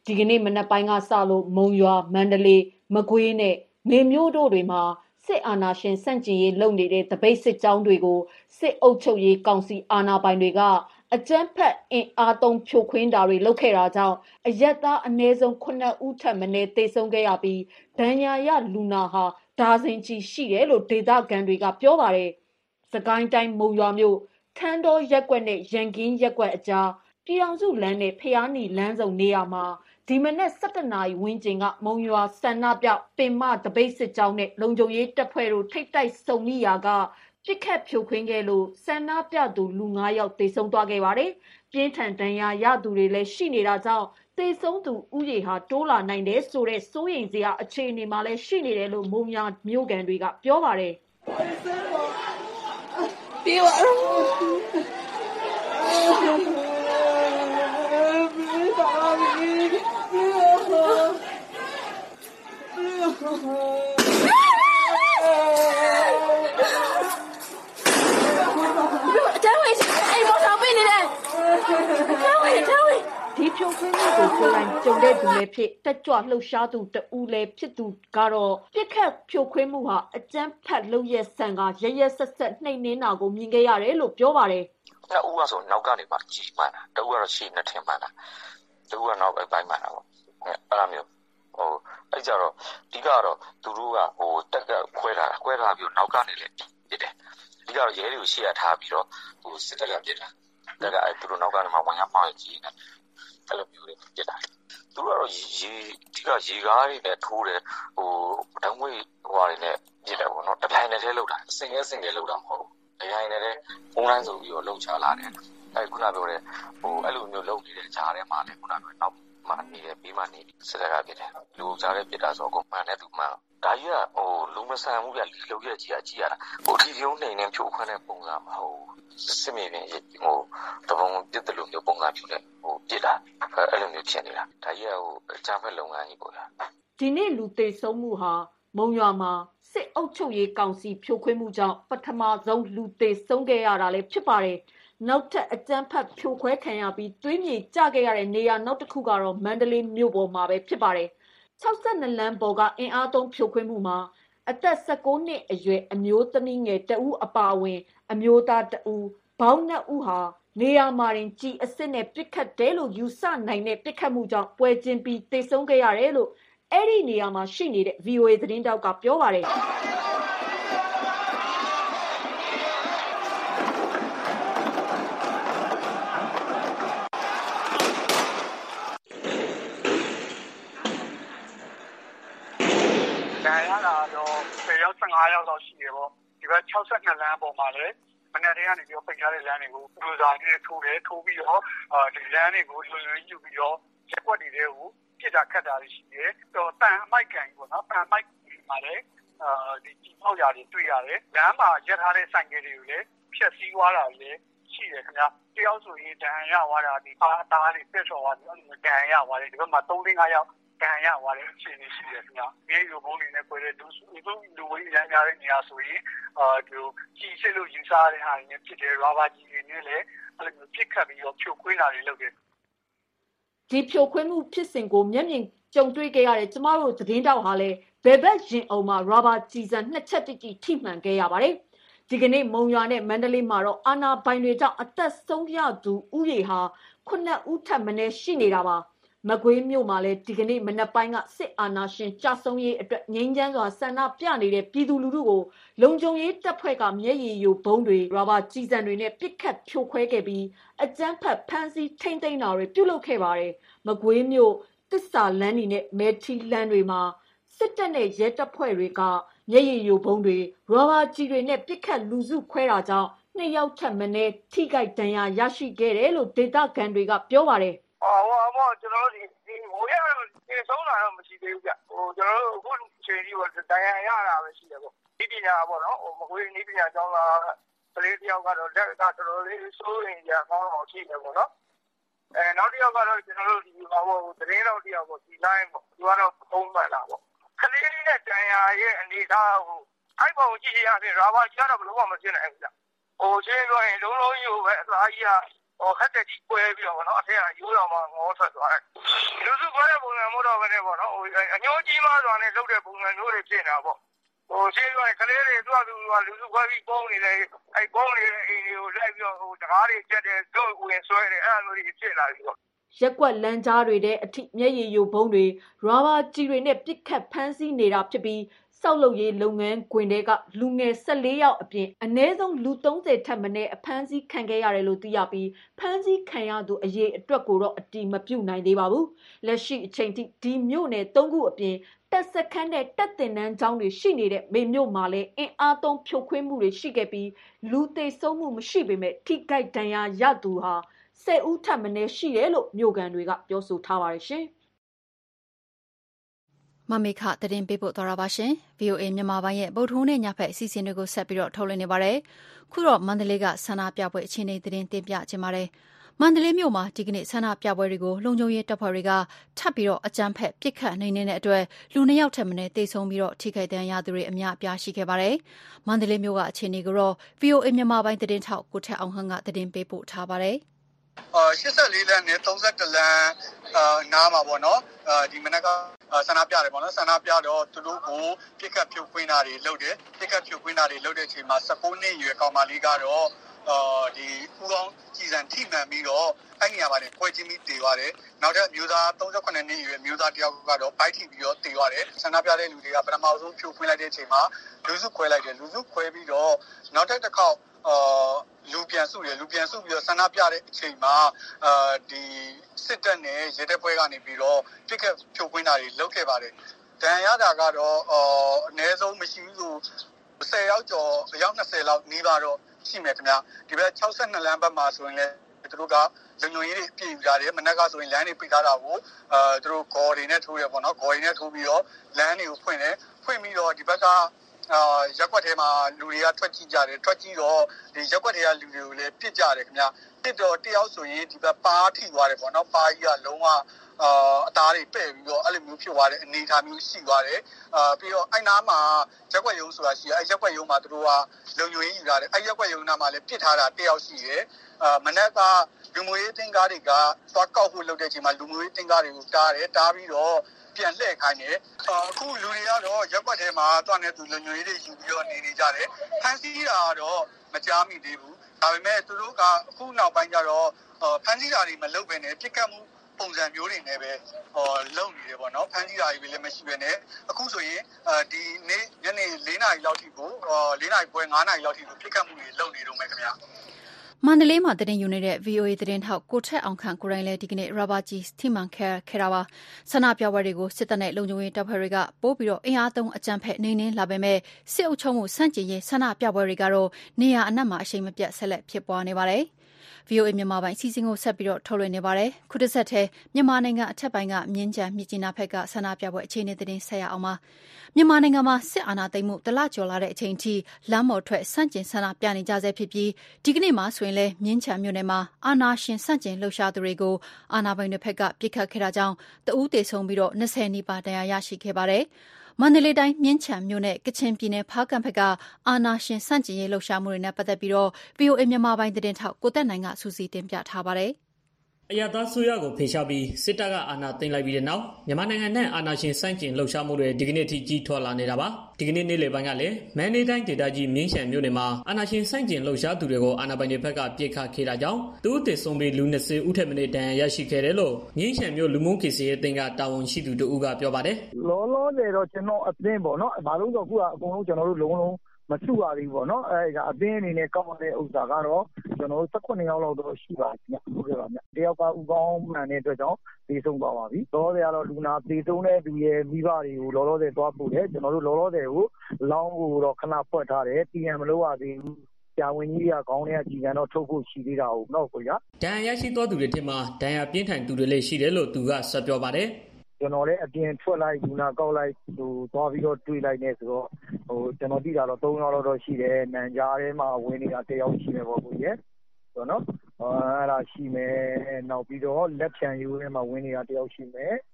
ဒီကနေ့မနက်ပိုင်းကစလို့မုံရွာမန္တလေးမကွေးနဲ့မေမြို့တို့တွေမှာစစ်အာဏာရှင်ဆန့်ကျင်ရေးလုပ်နေတဲ့တပိတ်စစ်ကြောင်းတွေကိုစစ်အုပ်ချုပ်ရေးကောင်စီအာဏာပိုင်တွေကအကြမ်းဖက်အင်အားသုံးဖြိုခွင်းတာတွေလုပ်ခဲ့တာကြောင့်အရက်သားအနည်းဆုံး9ဦးထပ်မံသေဆုံးခဲ့ရပြီးဒဏ်ရာရလူနာဟာဒါဇင်ချီရှိတယ်လို့ဒေသခံတွေကပြောပါတယ်။စကိုင်းတိုင်းမုံရွာမြို့ထန်းတော်ရက်ကွက်နဲ့ရန်ကင်းရက်ကွက်အကြားပြည်အောင်စုလမ်းနဲ့ဖျားနီလမ်းစုံနေရာမှာဒီမနက်17နာရီဝန်းကျင်ကမုံရွာဆန္ဒပြပင်မတပိတ်စစ်ကြောင်းနဲ့လုံခြုံရေးတပ်ဖွဲ့တို့ထိပ်တိုက်စုံမိရာကပြစ်ခတ်ဖြိုခွင်းခဲ့လို့ဆန္ဒပြသူလူ9ယောက်သေဆုံးသွားခဲ့ပါတယ်။ပြင်းထန်ဒဏ်ရာရသူတွေလည်းရှိနေတာကြောင့်သေဆုံးသူဥယေဟာတိုးလာနိုင်တယ်ဆိုတဲ့စိုးရိမ်စရာအခြေအနေမှာလည်းရှိနေတယ်လို့မုံရွာမြို့ကန်တွေကပြောပါတယ်။ပြေပါတော့ဒီဖြိုခွင်းမှုကိုကိုယ်တိုင်ကြုံတဲ့သူလည်းဖြစ်တက်ကြွလှုပ်ရှားသူတဦးလည်းဖြစ်သူကတော့ပြစ်ခတ်ဖြိုခွင်းမှုဟာအကြမ်းဖက်လုပ်ရက်ဆန်ကရရဆက်ဆက်နှိမ်နှင်းတာကိုမြင်ခဲ့ရတယ်လို့ပြောပါတယ်။နှစ်ဦးကဆိုနောက်ကနေမှကြီးမှန်တာတဦးကတော့ရှေ့နဲ့ထင်မှန်တာတဦးကနောက်ပိုင်းမှန်တာပေါ့အဲ့လိုမျိုးအဲ့ကြတော့ဒီကတော့သူတို့ကတက်ကခွဲထားပြီးနောက်ကနေလည်းပြစ်တယ်ဒီကတော့ရဲတွေကိုရှေ့ရထားပြီးတော့စစ်တပ်ကပြစ်တာတက်ကအဲ့သူတို့နောက်ကနေမှဝင်ရောက်မှကြီးနေအဲ့လိုမျိုးတွေပြစ်တာသူတို့ကတော့ဒီကရေကားတွေနဲ့ထိုးတယ်ဓာတ်ငွေဟွာတွေနဲ့ပြစ်တယ်ပေါ့နော်တပြိုင်တည်းလောက်တာစင်ငယ်လောက်တာမဟုတ်ဘူးတပြိုင်တည်းအွန်လိုင်းဆိုပြီးတော့လှုပ်ချလာတယ်အဲ့ခုနပြောတဲ့အဲ့လိုမျိုးလုပ်နေတဲ့ဂျားထဲမှာလည်းခုနပြောနောက်မှနေတယ်ပြီးမှနေစစ်တပ်ကပြစ်တယ်လူကြားထဲပြစ်တာဆိုတော့မှန်တဲ့သူမှန်ဒါကြီးကလူမဆန်ဘူးပြလုံရက်ကြီးကြည့်ရတာဒီပြုံးနေနေဖြိုခွန်းတဲ့ပုံစံမဟုတ်စစ်မြေပြင်တပုံပြစ်တယ်လို့မျိုးပုံစံဖြစ်တဲ့ပြစ်တာအဲ့လိုမျိုးဖြစ်နေတာဒါကြီးကအကြမ်းဖက်လုပ်ငန်းကြီးပေါ့ဗျာဒီနေ့လူသေဆုံးမှုဟာမုံရွာမှာစစ်အုပ်ချုပ်ရေးကောင်စီဖြိုခွင်းမှုကြောင့်ပထမဆုံးလူသေဆုံးခဲ့ရတာလည်းဖြစ်ပါတယ်နောက်ထပ်အကြမ်းဖက်ဖြိုခွဲခံရပြီးသွေးမြေကျခဲ့ရတဲ့နေရာနောက်တစ်ခုကတော့မန္တလေးမြို့ပေါ်မှာပဲဖြစ်ပါတယ်62လမ်းပေါ်ကအင်အားသုံးဖြိုခွင်းမှုမှာအသက်19နှစ်အရွယ်အမျိုးသမီးငယ်တဦးအပါအဝင်အမျိုးသားတဦးဘောင်း2ဦးဟာနေရာမှာတင်ကြီးအစ်စ်နဲ့ပြစ်ခတ်တယ်လို့ယူဆနိုင်တဲ့ပြစ်ခတ်မှုကြောင့်ပွဲချင်းပြီးသေဆုံးခဲ့ရတယ်လို့အဲ့ဒီနေရာမှာရှိနေတဲ့ VOA သတင်းတောက်ကပြောပါတယ် 10ယောက်15ယောက်လောက်ရှိတယ်ပေါ့ဒီဘက်62လမ်းပေါ်မှာလည်းမနေ့တည်းကနေပြီးပိတ်ထားတဲ့လမ်းတွေကိုဒူဇာနဲ့ထိုးပြီးတော့ဒီလမ်းတွေကိုလွယ်လွယ်ယူပြီးတော့ရက်ွက်တွေကိုပြစ်တာခတ်တာရှိတယ်တော့တန်အမိုက်ကန်ပေါ့နော်တန်အမိုက်မှာလည်းဒီကြီးပေါက်ရာတွေတွေ့ရတယ်လမ်းမှာရက်ထားတဲ့ဆိုင်ကယ်တွေကိုလည်းဖျက်ဆီးသွားတာလည်းရှိတယ်ခင်ဗျာတယောက်ဆိုရင်ဒဏ်ရာရသွားတာဒီပါသားတွေပြတ်ချော်သွားတယ်အဲ့လိုဒဏ်ရာရသွားတယ်ဒီဘက်မှာ3-5ယောက်ကန်ရသွားတဲ့အခြေအနေရှိတယ်ခင်ဗျာ။မြေယူဘုံတွေနဲ့ပွဲတဲ့လူဝေးရမ်းကြတဲ့နေရာဆိုရင်ကြီးစစ်လို့ယူဆတဲ့ဟာတွေနဲ့ဖြစ်တယ်ရာဘာကြီးတွေနဲ့လည်းအဲ့လိုမျိုးပြစ်ခတ်ပြီးတော့ဖြိုခွင်းတာတွေလုပ်တယ်။ဒီဖြိုခွင်းမှုဖြစ်စဉ်ကိုမျက်မြင်ကြုံတွေ့ခဲ့ရတဲ့ကျမတို့သတင်းတောက်ဟာလည်းဘယ်ဘက်ရင်အောင်မှာရာဘာကြီးစံ2ချက်တိတိထိမှန်ခဲ့ရပါတယ်။ဒီကနေ့မုံရွာနဲ့မန္တလေးမှာတော့အာဏာပိုင်တွေကြောင့်အသက်ဆုံးရသူဥယေဟာ9ဦးထပ်မံရှိနေတာပါ။မကွေးမြို့မှာလည်းဒီကနေ့မနက်ပိုင်းကစစ်အာဏာရှင်ကြဆုံးရေးအတွက်ငြိမ်းချမ်းစွာဆန္ဒပြနေတဲ့ပြည်သူလူထုကိုလုံခြုံရေးတပ်ဖွဲ့ကမျက်ရည်ယိုဘုံတွေရာဘာကြီးစံတွေနဲ့ပစ်ခတ်ဖြိုခွဲခဲ့ပြီးအကြမ်းဖက်ဖမ်းဆီးထိန်းသိမ်းတာတွေပြုလုပ်ခဲ့ပါတယ်။မကွေးမြို့တစ္ဆာလမ်းနဲ့မဲထီလမ်းတွေမှာစစ်တပ်နဲ့ရဲတပ်ဖွဲ့တွေကမျက်ရည်ယိုဘုံတွေရာဘာကြီးတွေနဲ့ပစ်ခတ်လူစုခွဲတာကြောင့်2ယောက်ထပ်မံထိခိုက်ဒဏ်ရာရရှိခဲ့တယ်လို့ဒေသခံတွေကပြောပါတယ်ကျွန်တော်တို့ဒီဟိုရတေဆုံးလာတော့မရှိသေးဘူးဗျကျွန်တော်တို့အခုချိန်ကြီးပေါ့တရားရတာပဲရှိတယ်ပေါ့ဒီပညာပေါ့နော်မကွေးနီးပညာကျောင်းသားကလေးတယောက်ကတော့လက်ကတော်တော်လေးစိုးရင်ကြကောင်းအောင်ရှိတယ်ပေါ့နော်နောက်တစ်ယောက်ကတော့ကျွန်တော်တို့ဒီသတင်းတော်တယောက်ပေါ့ဒီ line ပေါ့သူကတော့ပုံမှန်လာပေါ့ကလေးနဲ့တရားရဲ့အနေထားကိုအဲ့ပုံကြည့်ရရင်ရာဘာကြီးကတော့ဘယ်လိုမှမဖြစ်နိုင်ဘူးဗျချင်းပြောရင်လုံးလုံးကြီးပဲအသားကြီးကခက်တဲ့ကြီးပွဲပြီးတော့ပေါ့နော်အထက်ကရိုးတော်မှာငေါထွက်သွားတယ်လူစုခွဲတဲ့ပုံစံမျိုးတော့ပဲねပေါ့နော်အညိုးကြီးမားစွာနဲ့လုပ်တဲ့ပုံစံမျိုးတွေဖြစ်နေတာပေါ့ရှင်းပြောရင်ကလေးတွေသူ့အတူလူစုခွဲပြီးပုံနေတယ်ပုံနေတဲ့အိမ်တွေကိုလိုက်ပြီးတော့တကားတွေကျက်တယ်တို့ဝင်ဆွဲတယ်အဲ့လိုမျိုးတွေဖြစ်လာပြီပေါ့ရက်ကွက်လမ်းကြားတွေတဲ့အထိမျက်ရည်ယိုဘုံတွေရာဘာကြီးတွေနဲ့ပစ်ခတ်ဖမ်းဆီးနေတာဖြစ်ပြီးစောက်လုပ်ရေးလုပ်ငန်းခွင်တွေကလူငယ်14ယောက်အပြင်အနည်းဆုံးလူ30ထက်မနည်းအဖမ်းဆီးခံခဲ့ရတယ်လို့သိရပြီးဖမ်းဆီးခံရသူအရေးအတွက်ကိုတော့အတိမပြုနိုင်သေးပါဘူးလက်ရှိအချိန်ထိဒီမြို့နယ်3ခုအပြင်တက်စခန်းနဲ့တက်တင်နန်းကျောင်းတွေရှိနေတဲ့မေမြို့မှာလည်းအင်အားသုံးဖြိုခွင်းမှုတွေရှိခဲ့ပြီးလူသေဆုံးမှုမရှိပေမဲ့ထိခိုက်ဒဏ်ရာရသူဟာ10ဦးထက်မနည်းရှိတယ်လို့မြို့ကန်တွေကပြောဆိုထားပါတယ်ရှင်မမေခသတင်းပေးပို့သွားတာပါရှင် VOA မြန်မာပိုင်းရဲ့ဗုဒ္ဓဟူးနေ့ညဖက်အစီအစဉ်တွေကိုဆက်ပြီးတော့ထုတ်လွှင့်နေပါတယ်ခုတော့မန္တလေးကဆန္ဒပြပွဲအခြေအနေသတင်းတင်ပြခြင်းပါတယ်မန္တလေးမြို့မှာဒီကနေ့ဆန္ဒပြပွဲတွေကိုလုံခြုံရေးတပ်ဖွဲ့တွေကထပ်ပြီးတော့အကြမ်းဖက်ပစ်ခတ်နေနေတဲ့အတွက်လူ2ယောက်ထက်မနည်းတိတ်ဆုံးပြီးတော့ထိခိုက်ဒဏ်ရာရသူတွေအများအပြားရှိခဲ့ပါတယ်မန္တလေးမြို့ကအခြေအနေကိုတော့ VOA မြန်မာပိုင်းသတင်းထောက်ကိုထက်အောင်ဟန်ကသတင်းပေးပို့ထားပါတယ် 84လမ်းနဲ့31လမ်းနားမှာပေါ့နော်ဒီမနက်ကဆန္ဒပြတယ်ပေါ့နော်ဆန္ဒပြတော့သူတို့ကိုပြစ်ခတ်ဖြိုခွင်းတာတွေလုပ်တယ်ပြစ်ခတ်ဖြိုခွင်းတာတွေလုပ်တဲ့အချိန်မှာ19နှစ်ရွယ်ကောင်မလေးကတော့ဒီဦးကောင်းကြည်စံထိမှန်ပြီးတော့အဲ့နေရာမှာပွဲချင်းပြီးတည်သွားတယ်နောက်ထပ်မျိုးသား38နှစ်ရွယ်မျိုးသားတယောက်ကတော့ဘိုက်ထိပြီးတော့တည်သွားတယ်ဆန္ဒပြတဲ့လူတွေကပထမဆုံးဖြိုခွင်းလိုက်တဲ့အချိန်မှာလူစုခွဲလိုက်တယ်လူစုခွဲပြီးတော့နောက်ထပ်တစ်ခေါက်လူပြန်စုပြီးတော့ဆန္ဒပြတဲ့အချိန်မှာဒီစစ်တပ်နဲ့ရဲတပ်ဖွဲ့ကနေပြီးတော့ပြစ်ခတ်ဖြိုခွင်းတာတွေလုပ်ခဲ့ပါတယ်ဒဏ်ရာရတာကတော့အနည်းဆုံးမရှိဘူးဆို10ယောက်ကျော်အယောက်20လောက်နီးပါတော့ရှိမယ်ခင်ဗျဒီဘက်62လမ်းဘက်မှာဆိုရင်လည်းသူတို့ကလုံခြုံရေးတွေအပြည့်ယူကြတယ်မနက်ကဆိုရင်လမ်းတွေပိတ်ထားတာကိုသူတို့ဂေါ်တွေနဲ့ထိုးရပေါ့နော်ဂေါ်တွေနဲ့ထိုးပြီးတော့လမ်းတွေကိုဖွင့်ပြီးတော့ဒီဘက်ကရက်ကွက်ထဲမှာလူတွေကထွက်ကြည့်ကြတယ်ထွက်ကြည့်တော့ဒီရက်ကွက်ထဲကလူတွေကိုလည်းပြစ်ကြတယ်ခင်ဗျတစ်တော့တယောက်ဆိုရင်ဒီဘက်ပါးထိသွားတယ်ပေါ့နော်ပါးကြီးကလုံးဝအသားတွေပဲ့ပြီးတော့အဲ့လိုမျိုးဖြစ်သွားတဲ့အနေအထားမျိုးရှိသွားတယ်ပြီးတော့အဲ့နားမှာရက်ကွက်ရုံးဆိုတာရှိတယ်အဲ့ရက်ကွက်ရုံးမှာသူတို့ကလုံခြုံရေးယူထားတယ်အဲ့ရက်ကွက်ရုံးနားမှာလည်းပြစ်ထားတာတယောက်ရှိတယ်မနက်ကလူမျိုးရေးတင်ကားတွေကသွားကောက်ဖို့လုပ်တဲ့အချိန်မှာလူမျိုးရေးတင်ကားတွေကိုတားပြီးတော့ပြန်လှည့်ခိုင်းတယ်အခုလူတွေကတော့ရက်ကွက်ထဲမှာတွားနေသူလုံခြုံရေးတွေယူပြီးတော့နေကြတယ်ဖမ်းဆီးတာတော့မကြားမိသေးဘူးဒါပေမဲ့သူတို့ကအခုနောက်ပိုင်းကျတော့ဖမ်းဆီးတာတွေမလုပ်ဘဲနဲ့ပြစ်ခတ်မှုပုံစံမျိုးတွေနဲ့ပဲလုပ်နေတယ်ပေါ့နော်ဖမ်းဆီးတာတွေလည်းမရှိဘဲနဲ့အခုဆိုရင်ဒီနေ့ညနေ4နာရီလောက်ထိကို4နာရီပွဲ5နာရီလောက်ထိကိုပြစ်ခတ်မှုတွေလုပ်နေတော့မယ်ခင်ဗျာမန္တလေးမှာသတင်းယူနေတဲ့ VOA သတင်းထောက်ကိုထက်အောင်ခန့်ကိုယ်တိုင်လည်းဒီကနေ့ရာဘာကြီးထိမှန်ခဲ့တာပါဆန္ဒပြပွဲတွေကိုစစ်တပ်နဲ့လုံခြုံရေးတပ်ဖွဲ့တွေကပို့ပြီးတော့အင်အားသုံးအကြမ်းဖက်နေလာပေမဲ့စစ်အုပ်ချုပ်မှုဆန့်ကျင်ရေးဆန္ဒပြပွဲတွေကတော့နေရာအနှံ့မှာအရှိန်မပြတ်ဆက်လက်ဖြစ်ပွားနေပါတယ်VOA မြန်မာပိုင်းအစီအစဉ်ကိုဆက်ပြီးတော့ထုတ်လွှင့်နေပါတယ်ခုတစ်ဆက်တည်းမြန်မာနိုင်ငံအထက်ပိုင်းကမြင်းကြံမြစ်ကြီးနားဘက်ကဆန္ဒပြပွဲအခြေအနေသတင်းဆက်ရအောင်ပါမြန်မာနိုင်ငံမှာစစ်အာဏာသိမ်းမှုတလကျော်လာတဲ့အချိန်ထိလမ်းပေါ်ထွက်ဆန့်ကျင်ဆန္ဒပြနေကြဆဲဖြစ်ပြီးဒီကနေ့မှဆိုရင်လည်းမြင်းချံမြို့နယ်မှာအာဏာရှင်ဆန့်ကျင်လှုပ်ရှားသူတွေကိုအာဏာပိုင်တွေဘက်ကပစ်ခတ်ခဲ့တာကြောင့်တဦးသေဆုံးပြီးတော့20နီးပါးဒဏ်ရာရရှိခဲ့ပါတယ်မန္တလေးတိုင်းမြင်းချံမြို့နယ်ကချင်ပြည်နယ်ဖားကန့်ဘက်ကအာဏာရှင်ဆန့်ကျင်ရေးလှုပ်ရှားမှုတွေနဲ့ပတ်သက်ပြီးတော့ VOA မြန်မာပိုင်းသတင်းထောက်ကိုသက်နိုင်ကစူးစီးတင်ပြထားပါတယ်အရသာဆိုရကိုဖေရှားပြီးစစ်တပ်ကအာဏာသိမ်းလိုက်ပြီးတဲ့နောက်မြန်မာနိုင်ငံနဲ့အာဏာရှင်စန့်ကျင်လှုပ်ရှားမှုတွေဒီကနေ့ထိကြီးထွားလာနေတာပါဒီကနေ့နေ့လယ်ပိုင်းကလည်းမန္တလေးတိုင်းဒေသကြီးမြင်းချံမြို့နယ်မှာအာဏာရှင်စန့်ကျင်လှုပ်ရှားသူတွေကိုအာဏာပိုင်တွေဘက်ကပြစ်ခတ်ခဲ့တာကြောင့်သူ့အသက်ဆုံးပြီးလူ20ဦးထက်မနည်းဒဏ်ရာရရှိခဲ့တယ်လို့မြင်းချံမြို့လူမှုကိစ္စရေးအသင်းကတာဝန်ရှိသူတို့ကပြောပါတယ်လောလောဆယ်တော့ကျွန်တော်အသင်းပေါ့နော်ဘာလို့ဆိုအခုကအကုန်လုံးကျွန်တော်တို့လုံးမစုရသေးဘူးပေါ့နော်အဲဒါအသင်းအနေနဲ့ကောက်ရတဲ့ဥစ္စာကတော့ကျွန်တော်တို့18ယောက်လောက်တော့ရှိပါပြီညဟုတ်ကဲ့ပါညတယောက်ကဥကောင်းမှန်တဲ့အတွက်ကြောင့်သေဆုံးသွားပါပြီလောလောဆယ်ကတော့လူနာသေဆုံးတဲ့သူရဲ့မိဘတွေကိုလောလောဆယ်သွားပို့တယ်ကျွန်တော်တို့လောလောဆယ်ကိုလောင်းကိုတော့ခဏဖွက်ထားတယ်ပြန်မလို့ရသေးဘူးဆရာဝန်ကြီးကခေါင်းထဲကကြည်ကန်တော့ထုတ်ဖို့ရှိသေးတာဟုတ်တော့ကိုရဒဏ်ရာရရှိသွားသူတွေထက်မှဒဏ်ရာပြင်းထန်သူတွေလည်းရှိတယ်လို့သူကဆက်ပြောပါတယ်ကျွန်တော်လည်းအပြင်ထွက်လိုက်လူနာကောက်လိုက်သွားပြီးတော့တွေးလိုက်နေဆိုတော့ကျွန်တော်သိတာတော့3ယောက်လောက်တော့ရှိတယ်နန်ကြားထဲမှာဝင်နေတာ1ယောက်ရှိမယ်ပေါ့ကိုကြီးဆိုတော့အဲ့ဒါရှိမယ်နောက်ပြီးတော့လက်ဖြံရိုးထဲမှာဝင်နေတာ1ယောက်ရှိမယ်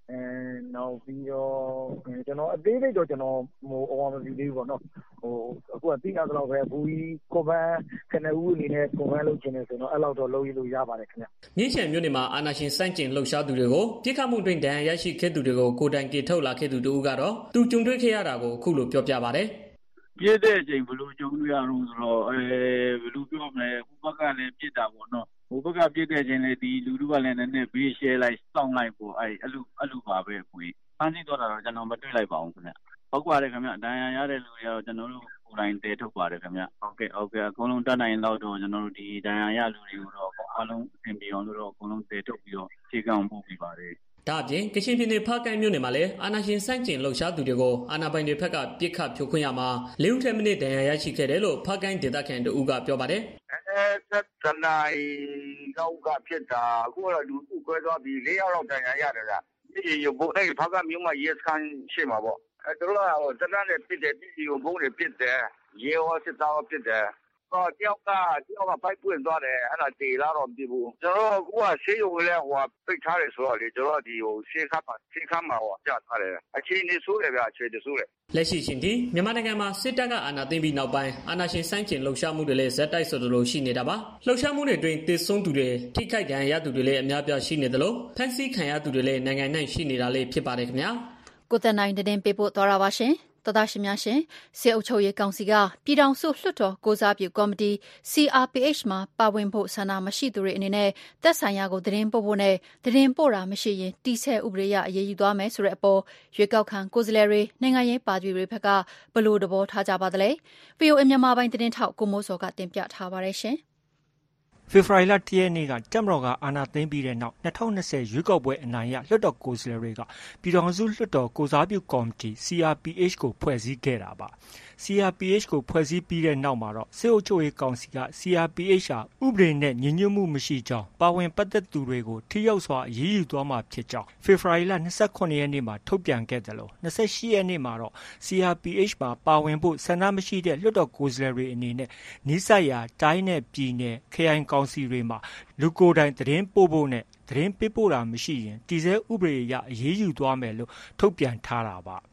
နောက်ပြီးတော့ကျွန်တော်အသေးစိတ်တော့ကျွန်တော်ဟိုမပြသေးဘူးပေါ့နော်အခုကသိရသလောက်ပဲဘူကြီးကွန်ဗန်းကနဦးအနေနဲ့ကွန်ဗန်းလုပ်ချင်တယ်ဆိုတော့အဲ့လောက်တော့လုပ်ရလို့ရပါတယ်ခင်ဗျ။မြင်းချံမြို့နယ်မှာအာဏာရှင်စန့်ကျင်လှုပ်ရှားသူတွေကိုပြစ်ခတ်မှုတွင်ဒဏ်ရာရရှိခဲ့သူတွေကိုကိုယ်တိုင်ကေထုတ်လာခဲ့သူတို့ကတော့သူကြုံတွေ့ခဲ့ရတာကိုအခုလိုပြောပြပါတယ်။ပြည့်တဲ့အချိန်ဘယ်လိုကြုံတွေ့ရတော့ဆိုတော့ဘယ်လိုပြောမလဲခုဘက်ကလည်းပြစ်တာပေါ့နော်ဟိုဘက်ကပြစ်တဲ့အချိန်လေဒီလူလူကလည်းနည်းနည်းဘေးရှဲလိုက်စောင့်လိုက်ပေါ့အဲ့လိုပါပဲကိုကြီးဖမ်းဆီးတော့တာတော့ကျွန်တော်မတွေ့လိုက်ပါဘူးခင်ဗျဟုတ်ပါတယ်ခင်ဗျဒဏ်ရာရတဲ့လူတွေကတော့ကျွန်တော်တို့ကိုယ်တိုင်တည်ထုတ်ပါတယ်ခင်ဗျဟုတ်ကဲ့အကုန်လုံးတတ်နိုင်တော့ကျွန်တော်တို့ဒီဒဏ်ရာရလူတွေကိုတော့အလုံးအင်ပြည်အောင်လို့တော့အကုန်လုံးတည်ထုတ်ပြီးတော့ခြေကအောင်ပို့ပြီးပါတယ်ဒါအပြင်ကချင်ပြည်နယ်ဖားကန့်မြို့နယ်မှာလည်းအာဏာရှင်စန့်ကျင်လှုပ်ရှားသူတွေကိုအာဏာပိုင်တွေဘက်ကပြစ်ခတ်ဖြိုခွင်းရမှာ၄ဦးထက်မနည်းဒဏ်ရာရရှိခဲ့တယ်လို့ဖားကန့်ဒေသခံတို့ကပြောပါတယ်တနိုင်လောက်ကဖြစ်တာအခုကတော့လူစုကွဲသွားပြီး၄ယောက်လောက်ဒဏ်ရာရတယ်ဗျဒီရုပ်ဘုံအဲ့ဖားကန့်မြို့မှာရဲစခန်းရှိမှာပေါ့အဲ့တို့ကတနက်နဲ့ပြစ်တယ်ပြည်ရုပ်ဘုံတွေပြစ်တယ်ရဲဟောစစ်သားပြစ်တယ်တယောက်ကပိုက်ပွင့်သွားတယ်အဲ့ဒါတေလာတော့မပြဘူးကျွန်တော်အခုကဆေးရုံလဲပိတ်ထားတယ်ဆိုတော့လေကျွန်တော်ဒီဆေးခါမှာကြာထားတယ်အခြေအနေဆိုးတယ်ဗျအခြေအနေဆိုးတယ်လက်ရှိချင်းဒီမြန်မာနိုင်ငံမှာစစ်တပ်ကအာဏာသိမ်းပြီးနောက်ပိုင်းအာဏာရှင်စန့်ကျင်လှုပ်ရှားမှုတွေလည်းဇက်တိုက်ဆိုသလိုရှိနေတာပါလှုပ်ရှားမှုတွေအတွင်းတေဆုံးသူတွေထိခိုက်ဒဏ်ရာရသူတွေလည်းအများပြားရှိနေသလိုဖမ်းဆီးခံရသူတွေလည်းနိုင်ငံ၌ရှိနေတာလည်းဖြစ်ပါတယ်ခင်ဗျာကိုသက်နိုင်တင်ပေးပို့သွားတာပါရှင်တော်သားရှင်များရှင်စစ်အုပ်ချုပ်ရေးကောင်စီကပြည်ထောင်စုလွှတ်တော်ကိုစားပြုကော်မတီ CRPH မှာပါဝင်ဖို့ဆန္ဒမရှိသူတွေအနေနဲ့သက်ဆိုင်ရာကိုသတင်းပို့ဖို့နဲ့သတင်းပို့တာမရှိရင်တီးဆဲဥပဒေအရအရေးယူသွားမယ်ဆိုတဲ့အပေါ်ရွေးကောက်ခံကိုယ်စားလှယ်တွေနိုင်ငံရေးပါတီတွေဘက်ကဘယ်လိုသဘောထားကြပါသလဲ VOA မြန်မာပိုင်းသတင်းထောက်ကိုမိုးစောကတင်ပြထားပါတယ်ရှင်ဖေဖော်ဝါရီလ 1 ရက်နေ့ကတပ်မတော်ကအာဏာသိမ်းပြီးတဲ့နောက်2020ရွေးကောက်ပွဲအနိုင်ရလွှတ်တော်ကိုယ်စားလှယ်တွေကပြည်ထောင်စုလွှတ်တော်ကိုစားပြုကော်မတီ CRPH ကိုဖွဲ့စည်းခဲ့တာပါ CRPH ကိုဖွဲ့စည်းပြီးတဲ့နောက်မှာတော့စစ်အုပ်ချုပ်ရေးကောင်စီက CRPH ဟာဥပဒေနဲ့ညီညွတ်မှုမရှိကြောင်းပါဝင်ပတ်သက်သူတွေကိုထိရောက်စွာအရေးယူသွားမှာဖြစ်ကြောင်းဖေဖော်ဝါရီလ28ရက်နေ့မှာထုတ်ပြန်ခဲ့တယ်လို့28ရက်နေ့မှာတော့ CRPH မှာပါဝင်ဖို့ဆန္ဒမရှိတဲ့လွှတ်တော်ကိုယ်စားလှယ်တွေအနေနဲ့နီးစပ်ရာတိုင်းနဲ့ပြည်နယ်ခရိုင်ကောင်စီတွေမှာလူကိုယ်တိုင်သတင်းပို့ဖို့နဲ့သတင်းပေးပို့တာမရှိရင်တည်ဆဲဥပဒေအရအရေးယူသွားမယ်လို့ထုတ်ပြန်ထားတာပါ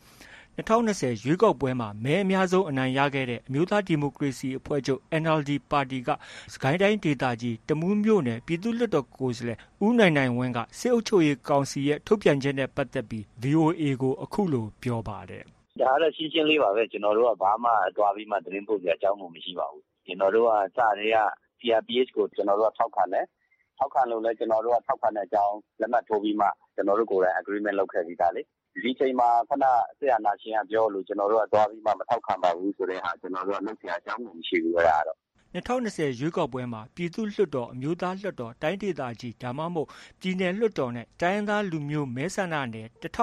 2020ရွေးကောက်ပွဲမှာမဲအများဆုံးအနိုင်ရခဲ့တဲ့အမျိုးသားဒီမိုကရေစီအဖွဲ့ချုပ် NLD ပါတီကစကိုင်းတိုင်းဒေသကြီးတမူးမြို့နယ်ပြည်သူ့လွှတ်တော်ကိုယ်စားလှယ်ဦးနိုင်ဝင်းကစစ်အုပ်ချုပ်ရေးကောင်စီရဲ့ထုတ်ပြန်ချက်နဲ့ပတ်သက်ပြီး VOA ကိုအခုလိုပြောပါတယ်ဒါကတော့ရှင်းရှင်းလေးပါပဲကျွန်တော်တို့ကဘာမှတွားပြီးမှသတင်းပို့ပြအကြောင်းမှမရှိပါဘူးကျွန်တော်တို့ကစတဲ့က CRPH ကိုကျွန်တော်တို့ကထောက်ခံတယ်ထောက်ခံလို့လည်းကျွန်တော်တို့ကထောက်ခံတဲ့အကြောင်းလက်မှတ်ထိုးပြီးမှကျွန်တော်တို့ကိုယ်တိုင် agreement လုပ်ခဲ့ပြီးသားလေဒီချိန်မှာခဏဆရာနာရှင်ကပြောလို့ကျွန်တော်တို့ကသွားပြီးမှမထောက်ခံပါဘူးဆိုတဲ့ဟာကျွန်တော်တို့ကလုပ်ပြအကြောင်းမရှိဘူးအဲ့ဒါတော့ 2020ရွေးကောက်ပွဲမှာပြည်သူ့လွှတ်တော်အမျိုးသားလွှတ်တော်တိုင်းဒေသကြီးဒါမှမဟုတ်ပြည်နယ်လွှတ်တော်နဲ့တိုင်းသားလူမျိုးမဲဆန္ဒနယ်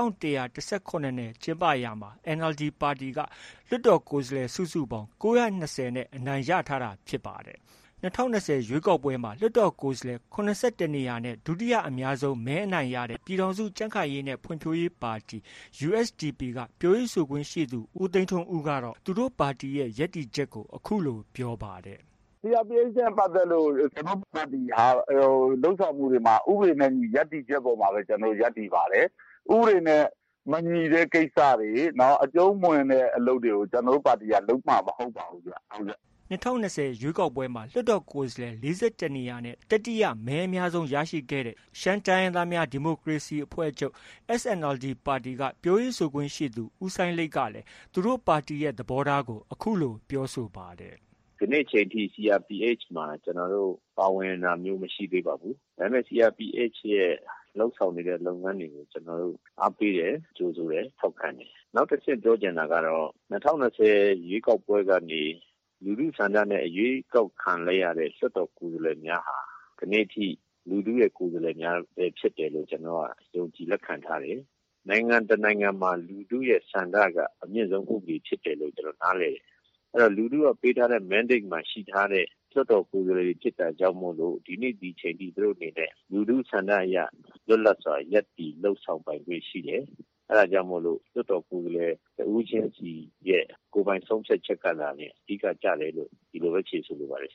1118နဲ့ကျင်းပရာမှာ NLD ပါတီကလွှတ်တော်ကိုယ်စားလှယ်စုစုပေါင်း920နဲ့အနိုင်ရထားတာဖြစ်ပါတယ်2020ရွေးကောက်ပွဲမှာလွှတ်တော်ကိုယ်စားလှယ်81နေရာနဲ့ဒုတိယအများဆုံးမဲအနိုင်ရတဲ့ပြည်ထောင်စုကြံ့ခိုင်ရေးနဲ့ဖွံ့ဖြိုးရေးပါတီ USDP ကပြောရေးဆိုခွင့်ရှိသူဦးသိန်းထွန်းဦးကတော့သူတို့ပါတီရဲ့ရည်တည်ချက်ကိုအခုလိုပြောပါတယ် CRPH နဲ့ပတ်သက်လို့ကျွန်တော်ပါတီဟာလုံဆောင်မှုတွေမှာဥပဒေနဲ့ညီရည်တည်ချက်ပေါ်မှာပဲကျွန်တော်ရည်တည်ပါတယ်ဥပဒေနဲ့မညီတဲ့ကိစ္စတွေနော်အကျုံးမဝင်တဲ့အလုပ်တွေကိုကျွန်တော်ပါတီကလုံးဝမဟုတ်ပါဘူးကြာဟုတ်ကဲ့ 2020ရွေးကောက်ပွဲမှာလွှတ်တော်ကိုယ်စားလှယ်41နေရာနဲ့တတိယမဲအများဆုံးရရှိခဲ့တဲ့ရှမ်းတိုင်းရင်းသားများဒီမိုကရေစီအဖွဲ့ချုပ် SNLD ပါတီကပြောရေးဆိုခွင့်ရှိသူဦးဆိုင်လိတ်ကလည်းသူတို့ပါတီရဲ့သဘောထားကိုအခုလိုပြောဆိုပါတယ်ဒီနေ့ချိန်ထိ CRPH မှာကျွန်တော်တို့ပါဝင်တာမျိုးမရှိသေးပါဘူးဒါပေမဲ့ CRPH ရဲ့လောက်ဆောင်နေတဲ့လုပ်ငန်းတွေကိုကျွန်တော်တို့အားပေးတယ်ကြိုးဆိုတယ်ထောက်ခံတယ်နောက်တစ်ချက်ပြောချင်တာကတော့2020ရွေးကောက်ပွဲကနေလူထုဆန္ဒနဲ့အရွေးကောက်ခံလိုက်ရတဲ့လွှတ်တော်ကိုယ်စားလှယ်များဟာဒီနေ့ထိလူထုရဲ့ကိုယ်စားလှယ်များပဲဖြစ်တယ်လို့ကျွန်တော်ကယုံကြည်လက်ခံထားတယ်။နိုင်ငံတနိုင်ငံမှာလူထုရဲ့ဆန္ဒကအမြင့်ဆုံးဥပဒေဖြစ်တယ်လို့ကျွန်တော်နားလည်တယ်။အဲ့တော့လူထုကပေးထားတဲ့ mandate မှာရှိထားတဲ့လွှတ်တော်ကိုယ်စားလှယ်ဖြစ်တာကြောင့်မို့လို့ဒီနေ့ဒီချိန်ထိသူတို့အနေနဲ့လူထုဆန္ဒအရလွတ်လပ်စွာရပ်တည်လှုပ်ဆောင်ပိုင်ခွင့်ရှိတယ်။အဲ့ဒါကြောင့်မို့လို့လွှတ်တော်ကိုယ်စားလှယ်ဦးချင်းစီရဲ့ကိုယ်ပိုင်ဆုံးဖြတ်ချက်ကလည်းအဓိကကြတယ်လို့ဒီလိုပဲခြေဆိုလိုပါတယ်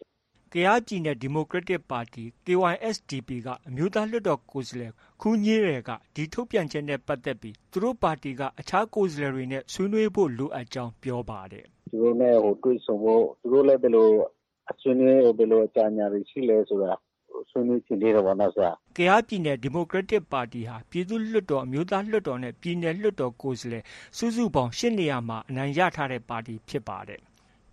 ကယားပြည်နယ်ဒီမိုကရက်တစ်ပါတီ KYSDP ကအမျိုးသားလွှတ်တော်ကိုယ်စားလှယ်ခူးညေးရယ်ကဒီထုတ်ပြန်ချက်နဲ့ပတ်သက်ပြီးသူတို့ပါတီကအခြားကိုယ်စားလှယ်တွေနဲ့ဆွေးနွေးဖို့လိုအပ်ကြောင်းပြောပါတယ်သူတို့နဲ့တွေ့ဆုံဖို့သူတို့လည်းဘယ်လိုအဆွေးနွေးဘယ်လိုအကြံဉာဏ်တွေရှိလဲဆိုတာဆွေးနွေးချင်သေးတယ်ဗောနော်ဆရာကယားပြည်နယ်ဒီမိုကရက်တစ်ပါတီဟာပြည်သူ့လွှတ်တော်အမျိုးသားလွှတ်တော်နဲ့ပြည်နယ်လွှတ်တော်ကိုယ်စားလှယ်စုစုပေါင်း8နေရာမှာအနိုင်ရထားတဲ့ပါတီဖြစ်ပါတယ်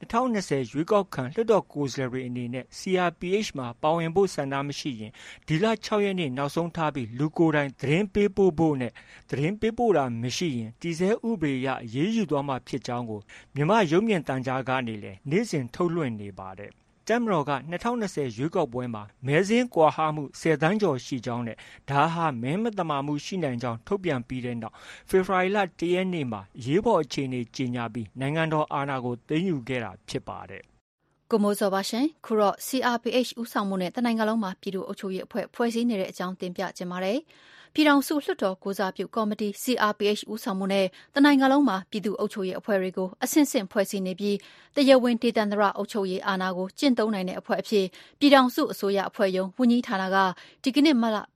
2020ရွေးကောက်ခံလွှတ်တော်ကိုယ်စားလှယ်တွေအနေနဲ့ CRPH မှာပါဝင်ဖို့ဆန္ဒမရှိရင်ဒီလ6ရက်နေ့နောက်ဆုံးထားပြီးလူကိုယ်တိုင်သတင်းပေးပို့ဖို့နဲ့သတင်းပေးပို့တာမရှိရင်တည်ဆဲဥပဒေအရအရေးယူသွားမှာဖြစ်ကြောင်းကိုမြန်မာရုပ်မြင်သံကြားကနေလည်းနေ့စဉ်ထုတ်လွှင့်နေပါတယ်တပ်မတော်က2020ရွေးကောက်ပွဲမှာမဲစင်းကွာဟမှု10 သန်းကျော်ရှိကြောင်းနဲ့ဒါဟာမဲမတမာမှုရှိနိုင်ကြောင်းထုတ်ပြန်ပြီးတဲ့နောက်ဖေဖော်ဝါရီလ1ရက်နေ့မှာရေးပေါ်အခြေအနေကြေညာပြီးနိုင်ငံတော်အာဏာကိုသိမ်းယူခဲ့တာဖြစ်ပါတယ်။ကိုမိုးစောပါရှင်ခုတော့ CRPH ဦးဆောင်မှုနဲ့တနိုင်ငံလုံးမှာပြည်သူ့အုပ်ချုပ်ရေးအဖွဲ့ဖွဲ့စည်းနေတဲ့အကြောင်းတင်ပြကြပါမယ်။ပြည်ထောင်စုလွှတ်တော်ကိုစားပြုကော်မတီ CRPH ဦးဆောင်မှုနဲ့တနိုင်ငံလုံးမှာပြည်သူ့အုပ်ချုပ်ရေးအဖွဲ့တွေကိုအဆင့်ဆင့်ဖွဲ့စည်းနေပြီးတရားဝင်ဒေသန္တရအုပ်ချုပ်ရေးအာဏာကိုကျင့်သုံးနိုင်တဲ့အဖွဲ့အဖြစ်ပြည်ထောင်စုအစိုးရအဖွဲ့ယုံဝန်ကြီးဌာနကဒီကနေ့မတ်လ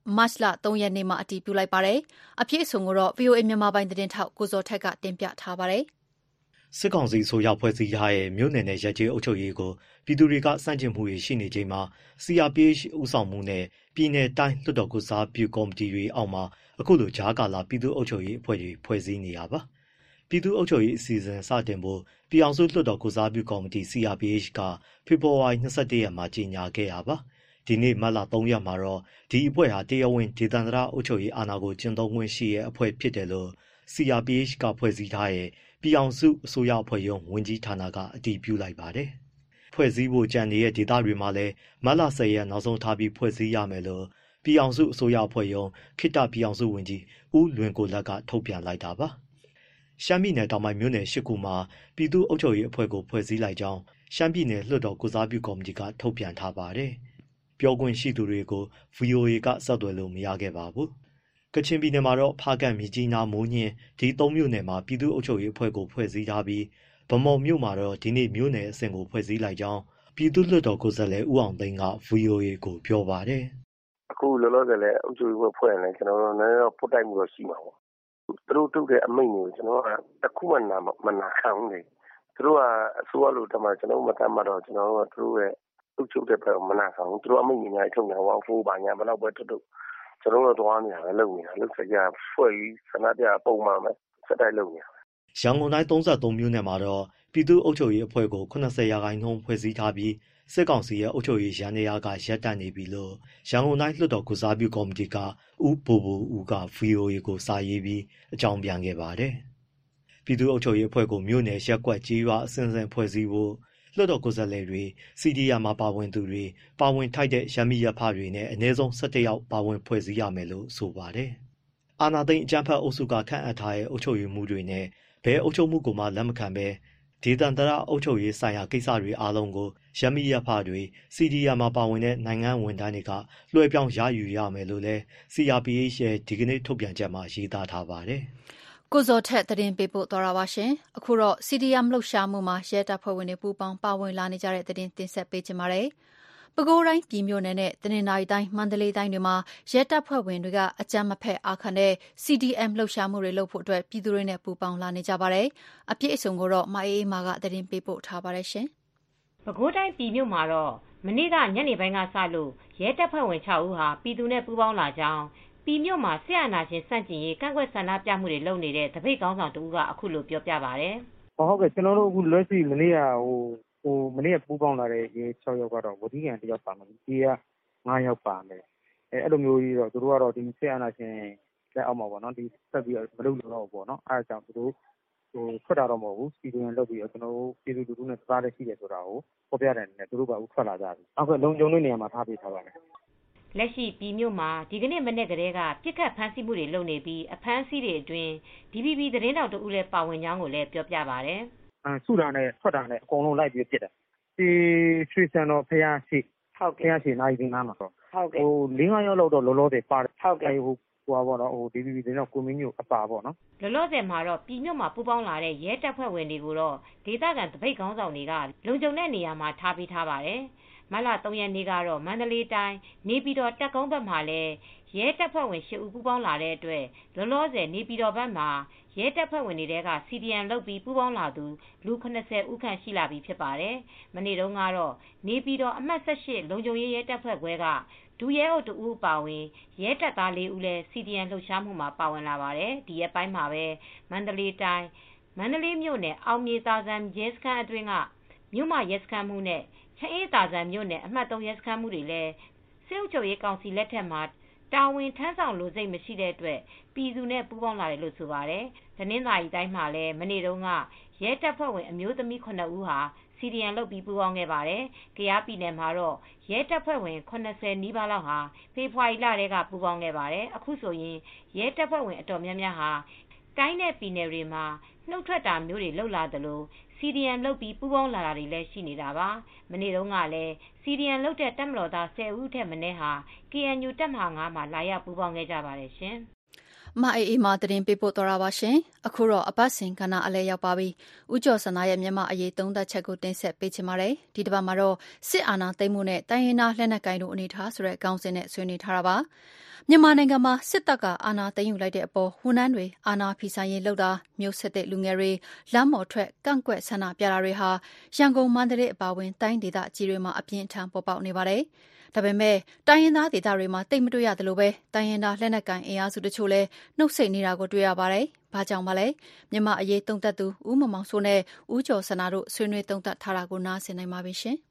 3ရက်နေ့မှာအတည်ပြုလိုက်ပါတယ်။အပြည့်အစုံကိုတော့ VOA မြန်မာပိုင်းသတင်းထောက်ကိုဇော်ထက်ကတင်ပြထားပါတယ်။စစ်ကောင်စီဆိုရဖွဲ့စည်းထားတဲ့မြို့နယ်နဲ့ရပ်ကျေးအုပ်ချုပ်ရေးကိုပြည်သူတွေကစန့်ကျင်မှုတွေရှိနေချိန်မှာ CRPH ဦးဆောင်မှုနဲ့ပြည်내တိုင်းလွှတ်တော်ကိုစားပြုကော်မတီတွေအောက်မှာအခုလိုဂျားကာလာပြည်သူ့အုပ်ချုပ်ရေးအဖွဲ့တွေဖွဲ့စည်းနေတာပါ။ပြည်သူ့အုပ်ချုပ်ရေးအစီအစဉ်စတင်ဖို့ပြည်အောင်စုလွှတ်တော်ကိုစားပြုကော်မတီ CRPH ကဖေဖော်ဝါရီ21ရက်မှာကြေညာခဲ့တာပါ။ဒီနေ့မတ်လ3ရက်မှာတော့ဒီအဖွဲ့ဟာတရားဝင်ဒေသန္တရအုပ်ချုပ်ရေးအာဏာကိုကျင့်သုံးခွင့်ရှိတဲ့အဖွဲ့ဖြစ်တယ်လို့ CRPH ကဖွဲ့စည်းထားတဲ့ပြည်အောင်စုအစိုးရအဖွဲ့ယုံဝန်ကြီးဌာနကအတည်ပြုလိုက်ပါတယ်။ဖွဲ့စည်းဖို့ကြံနေတဲ့ဒေသတွေမှာလည်းမတ်လ10ရက်နောက်ဆုံးထားပြီးဖွဲ့စည်းရမယ်လို့ပြည်အောင်စုအစိုးရအဖွဲ့ယုံခေတ္တပြည်အောင်စုဝန်ကြီးဦးလွင်ကိုလက်ကထုတ်ပြန်လိုက်တာပါ။ရှမ်းပြည်နယ်တောင်ပိုင်းမြို့နယ်၈ခုမှာပြည်သူ့အုပ်ချုပ်ရေးအဖွဲ့ကိုဖွဲ့စည်းလိုက်ကြောင်းရှမ်းပြည်နယ်လွှတ်တော်ကိုစားပြုကော်မတီကထုတ်ပြန်ထားပါတယ်။ပြောခွင့်ရှိသူတွေကို VOA ကဆက်သွယ်လို့မရခဲ့ပါဘူး။ကချင်ပြည်နယ်မှာတော့ဖားကန့်မြစ်ကြီးနားမိုးညင်းဒီ၃မြို့နယ်မှာပြည်သူ့အုပ်ချုပ်ရေးအဖွဲ့ကိုဖွဲ့စည်းထားပြီးဗမော်မြို့မှာတော့ဒီနေ့မြို့နယ်အဆင့်ကိုဖွဲ့စည်းလိုက်ကြောင်းပြည်သူ့လွှတ်တော်ကိုယ်စားလှယ်ဦးအောင်သိန်းက VOA ကိုပြောပါတယ်။အခုလောလောဆယ်လည်းအုပ်ချုပ်ရေးဖွဲ့ရင်လည်းကျွန်တော်တို့လည်းပုတ်တိုက်မှုတော့ရှိမှာပေါ့။သူတို့ထုတ်တဲ့အမိန့်ကိုကျွန်တော်ကတခုမှမနာခံဘူးလေ။သူတို့ကအစိုးရလို့တမကျွန်တော်မတတ်မှတော့ကျွန်တော်တို့ကသူတို့ရဲ့အုပ်ချုပ်တဲ့ဘက်ကိုမနာခံဘူး။သူတို့အမိန့်ကြီးများထုတ်နေအောင်ဖိုးပါညာဘယ်တော့ပဲထုတ်ကျွန်တော်တို့တော့နေတာပဲလုပ်နေတာလုပ်စကြဖွဲ့ပြီးဆန္ဒပြပုံမှန်ပဲစက်တိုက်လုပ်နေတာရန်ကုန်တိုင်း33မြို့နယ်မှာတော့ပြည်သူ့အုပ်ချုပ်ရေးအဖွဲ့ကို80%ဖွဲ့စည်းထားပြီးစစ်ကောင်စီရဲ့အုပ်ချုပ်ရေးရန်ရာကရပ်တန့်နေပြီလို့ရန်ကုန်တိုင်းလွှတ်တော်ကိုစားပြုကော်မတီကဦးဘိုဘိုဦးက VOA ကိုစာရေးပြီးအကြောင်းပြန်ခဲ့ပါတယ်။ပြည်သူ့အုပ်ချုပ်ရေးအဖွဲ့ကိုမြို့နယ်ရက်ကွက်ကြေးရွာအစဉ်အဆက်ဖွဲ့စည်းဖို့လွှတ်တော်ကိုယ်စားလှယ်တွေ CDM မှာပါဝင်သူတွေပါဝင်ထိုက်တဲ့ရမီရဖတွေနဲ့အနည်းဆုံး17ယောက်ပါဝင်ဖွဲ့စည်းရမယ်လို့ဆိုပါတယ်။အာဏာသိမ်းအကြမ်းဖက်အုပ်စုကခန့်အပ်ထားတဲ့အုပ်ချုပ်ရေးမှုတွေနဲ့ဘယ်အုပ်ချုပ်မှုကိုမှလက်မခံဘဲဒေသန္တရအုပ်ချုပ်ရေးဆိုင်ရာကိစ္စတွေအားလုံးကိုရမီရဖတွေ CDM မှာပါဝင်တဲ့နိုင်ငံဝန်ထမ်းတွေကလွှဲပြောင်းရယူရမယ်လို့လည်း CRPH ရဲ့ဒီကနေ့ထုတ်ပြန်ချက်မှာရေးသားထားပါတယ်။ကိုဇော်ထက်သတင်းပေးပို့သွားတာပါရှင်။အခုတော့ CDM လှုပ်ရှားမှုမှာရဲတပ်ဖွဲ့ဝင်တွေပူးပေါင်းပါဝင်လာနေကြတဲ့သတင်းတင်ဆက်ပေးချင်ပါတယ်။ပဲခူးတိုင်းပြည်မြို့နယ်နဲ့တနင်္သာရီတိုင်းမန္တလေးတိုင်းတွေမှာရဲတပ်ဖွဲ့ဝင်တွေကအကြမ်းမဖက်အာခံတဲ့ CDM လှုပ်ရှားမှုတွေလုပ်ဖို့အတွက်ပြည်သူတွေနဲ့ပူးပေါင်းလာနေကြပါတယ်။အပြည့်အစုံကိုတော့မအေးအေးမာကသတင်းပေးပို့ထားပါတယ်ရှင်။ပဲခူးတိုင်းပြည်မြို့မှာတော့မနေ့ကညနေပိုင်းကစလို့ရဲတပ်ဖွဲ့ဝင်6ဦးဟာပြည်သူနဲ့ပူးပေါင်းလာကြောင်းပြည်မြို့မှာဆရာနာရှင်စန့်ကျင်ရေးကန့်ကွက်ဆန္ဒပြမှုတွေလုပ်နေတဲ့တပိတ်ကောင်းဆောင်တူကအခုလိုပြောပြပါတယ်။ဟုတ်ကဲ့ကျွန်တော်တို့အခုလက်ရှိမနေ့ကပူးပေါင်းလာတဲ့ရဲ6ယောက်ကတော့ဝတိကန်1ယောက်ပါမယ်။ဒီက9ယောက်ပါမယ်။အဲ့လိုမျိုးကြီးတော့သူတို့ကတော့ဒီဆရာနာရှင်လက်အောက်မှာပေါ့နော်ဒီဆက်ပြီးမလုပ်လို့တော့ပေါ့နော်အဲ့ဒါကြောင့်သူတို့ထွက်တာတော့မဟုတ်ဘူးစီစဉ်လုပ်ပြီးတော့ကျွန်တော်တို့ပြည်သူလူထုနဲ့စကားလည်းရှိတယ်ဆိုတာကိုဖော်ပြတဲ့အနေနဲ့သူတို့ကဦးထွက်လာကြပြီ။အခုလုံခြုံတဲ့နေရာမှာထားပေးထားပါတယ်။လက်ရှိပြည်မြို့မှာဒီကနေ့မနေ့ကတည်းကပြစ်ခတ်ဖမ်းဆီးမှုတွေလုပ်နေပြီးအဖမ်းဆီးတွေအတွင်း DPP သတင်းတောက်တို့လည်းပါဝင်ကြောင်းကိုလည်းပြောပြပါတယ်။စုတာနဲ့ထွက်တာနဲ့အကုန်လုံးလိုက်ပြီးပြစ်တယ်။ဒီရွှေစံတော်ဖျားရှိဟုတ်ကဲ့ဖျားရှိနိုင်တင်သားမှာဆိုဟုတ်ကဲ့4-5ယောက်လောက်တော့လောလောဆယ်ပါတယ်ဟုတ်ကဲ့ဟိုပေါ့နော်DPP သတင်းတောက်ကိုမင်းမျိုးအပါပေါ့နော်လောလောဆယ်မှာတော့ပြည်မြို့မှာပူးပေါင်းလာတဲ့ရဲတပ်ဖွဲ့ဝင်တွေကိုတော့ဒေသခံတပိတ်ခေါင်းဆောင်တွေကလုံခြုံတဲ့နေရာမှာထားပေးထားပါတယ်။မတ်လ 3 ရက်နေ့ကတော့မန္တလေးတိုင်းနေပြည်တော်တပ်ကုန်းဘက်မှာလည်းရဲတပ်ဖွဲ့ဝင်8ဦးပူးပေါင်းလာတဲ့အတွက်လောလောဆယ်နေပြည်တော်ဘက်မှာရဲတပ်ဖွဲ့ဝင်တွေက CDM လုပ်ပြီးပူးပေါင်းလာသူလူ80ဦးခန့်ရှိလာပြီဖြစ်ပါတယ်။မနေ့တုန်းကတော့နေပြည်တော်အမှတ်18လုံခြုံရေးရဲတပ်ဖွဲ့ခွဲကဒုရဲအုပ်2ဦးပါဝင်ရဲတပ်သား4ဦးလည်း CDM လှုပ်ရှားမှုမှာပါဝင်လာပါတယ်။ဒီရက်ပိုင်းမှာပဲမန္တလေးတိုင်းမန္တလေးမြို့နယ်အောင်မြေသာဇံရဲစခန်းအတွင်းကမြို့မရဲစခန်းမှုနဲ့ချအေးသာဇံမြို့နယ်အမှတ်3ရဲစခန်းမှုတွေလည်းစစ်အုပ်ချုပ်ရေးကောင်စီလက်ထက်မှာတာဝန်ထမ်းဆောင်လိုစိတ်မရှိတဲ့အတွက်ပြည်သူနဲ့ပူးပေါင်းလာတယ်လို့ဆိုပါတယ်။တနင်္သာရီတိုင်းမှာလည်းမနေ့တုန်းကရဲတပ်ဖွဲ့ဝင်အမျိုးသမီး9ဦးဟာCDM လုပ်ပြီးပူးပေါင်းခဲ့ပါတယ်။ကယားပြည်နယ်မှာတော့ရဲတပ်ဖွဲ့ဝင်80နီးပါးလောက်ဟာဖေဖော်ဝါရီလတည်းကပူးပေါင်းခဲ့ပါတယ်။အခုဆိုရင်ရဲတပ်ဖွဲ့ဝင်အတော်များများဟာတိုင်းနဲ့ပြည်နယ်တွေမှာနှုတ်ထွက်တာမျိုးတွေလုပ်လာသလို CDM လုပ်ပြီးပူးပေါင်းလာတာတွေလည်းရှိနေတာပါ။မနေ့တုန်းကလည်း CDM လုပ်တဲ့တပ်မတော်သား10ဦးထက်မနည်းဟာ KNU တပ်မဟာ9မှာလာရောက်ပူးပေါင်းခဲ့ကြပါတယ်ရှင်။မအေးမာသတင်းပေးပို့တော်တာပါရှင်။အခုတော့အပတ်စဉ်ကဏ္ဍအလဲရောက်ပါပြီ။ဦးကျော်စန္ဒရဲ့မြန်မာအရေးသုံးသပ်ချက်ကိုတင်ဆက်ပေးချင်ပါတယ်။ဒီတစ်ပတ်မှာတော့စစ်အာဏာသိမ်းမှုနဲ့တိုင်းရင်းသားလက်နက်ကိုင်တို့အနေထားဆိုတဲ့ခေါင်းစဉ်နဲ့ဆွေးနွေးထားတာပါ။မြန်မာနိုင်ငံမှာစစ်တပ်ကအာဏာသိမ်းယူလိုက်တဲ့အပေါ်ဝန်ထမ်းတွေအာဏာဖီဆိုင်ရေးလုပ်တာမျိုးဆက်တဲ့လူငယ်တွေလမ်းပေါ်ထွက်ကန့်ကွက်ဆန္ဒပြတာတွေဟာရန်ကုန်မန္တလေးအပါအဝင်တိုင်းဒေသကြီးတွေမှာအပြင်းထန်ပေါ်ပေါက်နေပါတယ်။ဒါပေမဲ့တိုင်းရင်းသားဒေသတွေမှာတိတ်မတွေ့ရသလိုပဲတိုင်းရင်းသားလက်နက်ကိုင်အင်အားစုတချို့လည်းနှုတ်ဆက်နေတာကိုတွေ့ရပါတယ်။ဘာကြောင့်ပါလဲ။မြန်မာအရေးသုံးသပ်သူဦးမောင်စိုးနဲ့ဦးကျော်စန္ဒတို့ဆွေးနွေးသုံးသပ်ထားတာကိုနားဆင်နိုင်ပါပြီရှင်။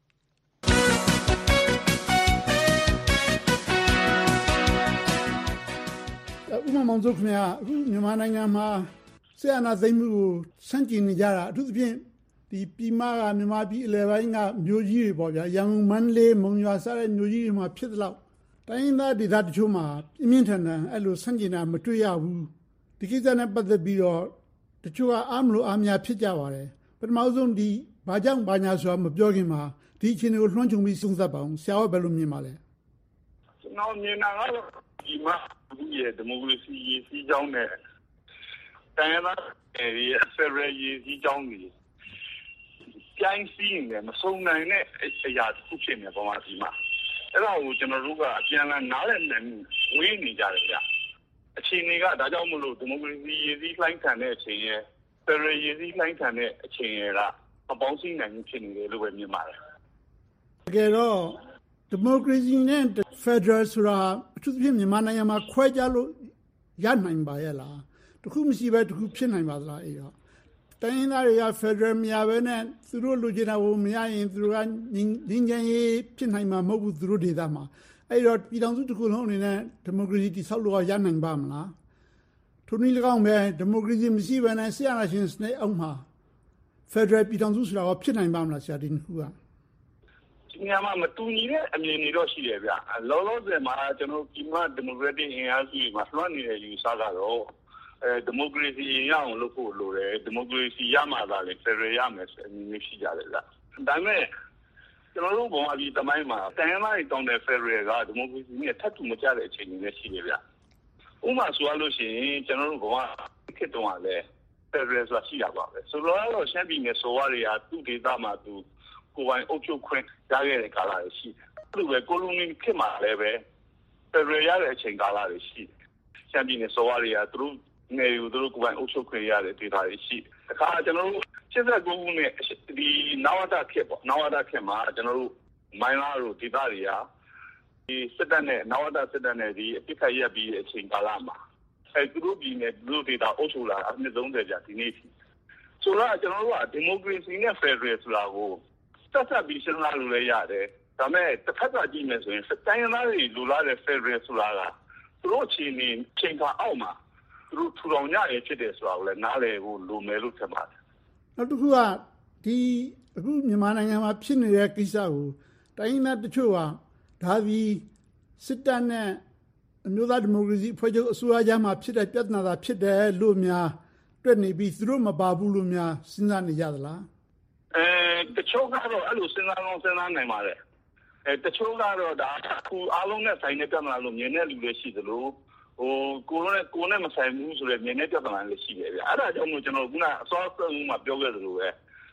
ဦးမောင်စိုးခင်ဗျာအခုမြန်မာနိုင်ငံမှာစစ်အာဏာသိမ်းမှုကိုဆန့်ကျင်နေကြတာအထူးသဖြင့်ဒီပြည်မကမြန်မာပြည်အလယ်ပိုင်းကမြို့ကြီးတွေပေါ့ဗျာရန်ကုန်မန္တလေးမုံရွာစတဲ့မြို့ကြီးတွေမှာဖြစ်သလောက်တိုင်းရင်းသားဒေသတချို့မှာပြင်းထန်တယ်အဲ့လိုဆန့်ကျင်တာမတွေ့ရဘူးဒီကိစ္စနဲ့ပတ်သက်ပြီးတော့တချို့ကအားမလို့အားများဖြစ်ကြပါတယ်ပထမဆုံးဒီဘာကြောင့်ဘာညာဆိုတာမပြောခင်မှာဒီအခြေအနေကိုလွှမ်းခြုံပြီးသုံးသပ်ပါအောင်ဆရာကဘယ်လိုမြင်ပါလဲကျွန်တော်မြင်တာကတော့ဒီမှာဒီမိုကရေစီရေးစီးကြောင်းနဲ့တိုင်းရင်းသားရဲ့ဖက်ဒရယ်ရေးစီးကြောင်းကြီးပြိုင်စီးနေမဆုံးနိုင်တဲ့အရာတစ်ခုဖြစ်နေပေါ်မှာဒီမှာအဲ့ဒါကိုကျွန်တော်တို့ကအပြန်လည်နားလည်နိုင်ဝေးနေကြတယ်ဗျအခြေအနေကဒါကြောင့်မလို့ဒီမိုကရေစီရေးစီးလှိုင်းခံတဲ့အချိန်ရဲ့ဖက်ဒရယ်ရေးစီးလှိုင်းခံတဲ့အချိန်ရဲ့ကမပေါင်းစည်းနိုင်မှုဖြစ်နေတယ်လို့ပဲမြင်ပါတယ်တကယ်တော့ဒီမိုကရေစီနဲ့ဖက်ဒရယ်ဆိုတာအထူးသဖြင့်မြန်မာနိုင်ငံမှာခွဲခြားလို့ရနိုင်ပါရဲ့လားတခုမရှိပဲတခုဖြစ်နိုင်ပါသလားအဲ့တော့တိုင်းရင်းသားတွေကဖက်ဒရယ်မရဘဲနဲ့သူတို့လူချင်တာကိုမရရင်သူတို့ကငြိမ်းချမ်းရေးဖြစ်နိုင်မှာမဟုတ်ဘူးသူတို့ဒေသမှာအဲ့တော့ပြည်ထောင်စုတစ်ခုလုံးအနေနဲ့ဒီမိုကရေစီတည်ဆောက်လို့ရနိုင်ပါမလားထိုနည်း၎င်းပဲဒီမိုကရေစီမရှိဘဲနဲ့ဆရာနာရှင်စနစ်အောက်မှာဖက်ဒရယ်ပြည်ထောင်စုဆိုတာဖြစ်နိုင်ပါမလားဆရာဒီနှစ်ခုကဒီနေရာမှာမတူညီတဲ့အမြင်တွေတော့ရှိတယ်ဗျလောလောဆယ်မှာကျွန်တော်ဒီမှာဒီမိုကရက်တစ်အင်အားစုတွေမှာလွှမ်းနေတဲ့ယူဆကတော့ဒီမိုကရေစီရအောင်လုပ်ဖို့လိုတယ်ဒီမိုကရေစီရမှသာလေဖက်ဒရယ်ရမယ်ဆိုအမြင်မျိုးရှိကြတယ်ဗျဒါပေမဲ့ကျွန်တော်တို့ဘုံအပြီးတမိုင်းမှာတိုင်းရင်းသားတွေတောင်းတဲ့ဖက်ဒရယ်ကဒီမိုကရေစီနဲ့ထပ်တူမကျတဲ့အချိန်တွေလည်းရှိတယ်ဗျဥပမာဆိုလို့ရှိရင်ကျွန်တော်တို့ဘုံကခေတ္တကလည်းဖက်ဒရယ်ဆိုတာရှိတာပါပဲဆိုတော့ရှမ်းပြည်နယ်ဆိုရတွေကသူ့ဒေသမှာသူကိုယ်ပိုင်အုပ်ချုပ်ခွင့်ရခဲ့တဲ့ကာလတွေရှိတယ်။အဲ့လိုပဲကိုလိုနီခေတ်မှာလည်းပဲဖက်ဒရယ်ရတဲ့အချိန်ကာလတွေရှိတယ်။ရှမ်းပြည်နယ်စော်ဝါတွေကသူတို့နေယူသူတို့ကိုယ်ပိုင်အုပ်ချုပ်ခွင့်ရတဲ့ဒေသတွေရှိတယ်။တခါကျွန်တော်တို့89ခုနဲ့ဒီနဝတခေတ်ပေါ့နဝတခေတ်မှာကျွန်တော်တို့မိုင်းလာတို့ဒေသတွေကဒီစစ်တပ်နဲ့နဝတစစ်တပ်နဲ့ဒီအပိခတ်ရက်ပြီးအချိန်ကာလမှာသူတို့ပြည်နယ်သူတို့ဒေသအုပ်ချုပ်လာအနှစ်30ကြာဒီနေ့ဆိုတော့ကျွန်တော်တို့ကဒီမိုကရေစီနဲ့ဖက်ဒရယ်ဆိုတာကိုဆက်ပြီးစဉ်းစားလို့လည်းရတယ်ဒါပေမဲ့တစ်ခါကြည့်မယ်ဆိုရင်တိုင်းရင်းသားတွေလူလာတဲ့ဖက်ဒရယ်ဆိုတာကသူတို့ချင်းနေချိန်ခါအောက်မှာသူတို့ထူထောင်ကြရဖြစ်တယ်ဆိုတာကိုလည်းနားလည်ဖို့လိုမယ်လို့ထင်ပါတယ်နောက်တစ်ခုကဒီအခုမြန်မာနိုင်ငံမှာဖြစ်နေတဲ့ကိစ္စကိုတိုင်းရင်းသားတချို့ကဒါပြီးစစ်တပ်နဲ့အမျိုးသားဒီမိုကရေစီအဖွဲ့ချုပ်အစိုးရကြားမှာဖြစ်တဲ့ပြဿနာသာဖြစ်တယ်လို့များတွေ့နေပြီးသူတို့မပါဘူးလို့များစဉ်းစားနေကြသလားတချို့ကတော့အဲ့လိုစဉ်းစားနိုင်ပါတယ်တချို့ကတော့ဒါခုအားလုံးနဲ့ဆိုင်တဲ့ပြဿနာလို့မြင်တဲ့လူတွေရှိသလိုကိုနဲ့မဆိုင်ဘူးဆိုတော့မြင်တဲ့ပြဿနာလည်းရှိတယ်ဗျအဲ့ဒါကြောင့်မို့ကျွန်တော်ခုနအစောဆုံးမှာပြောခဲ့သလိုပဲ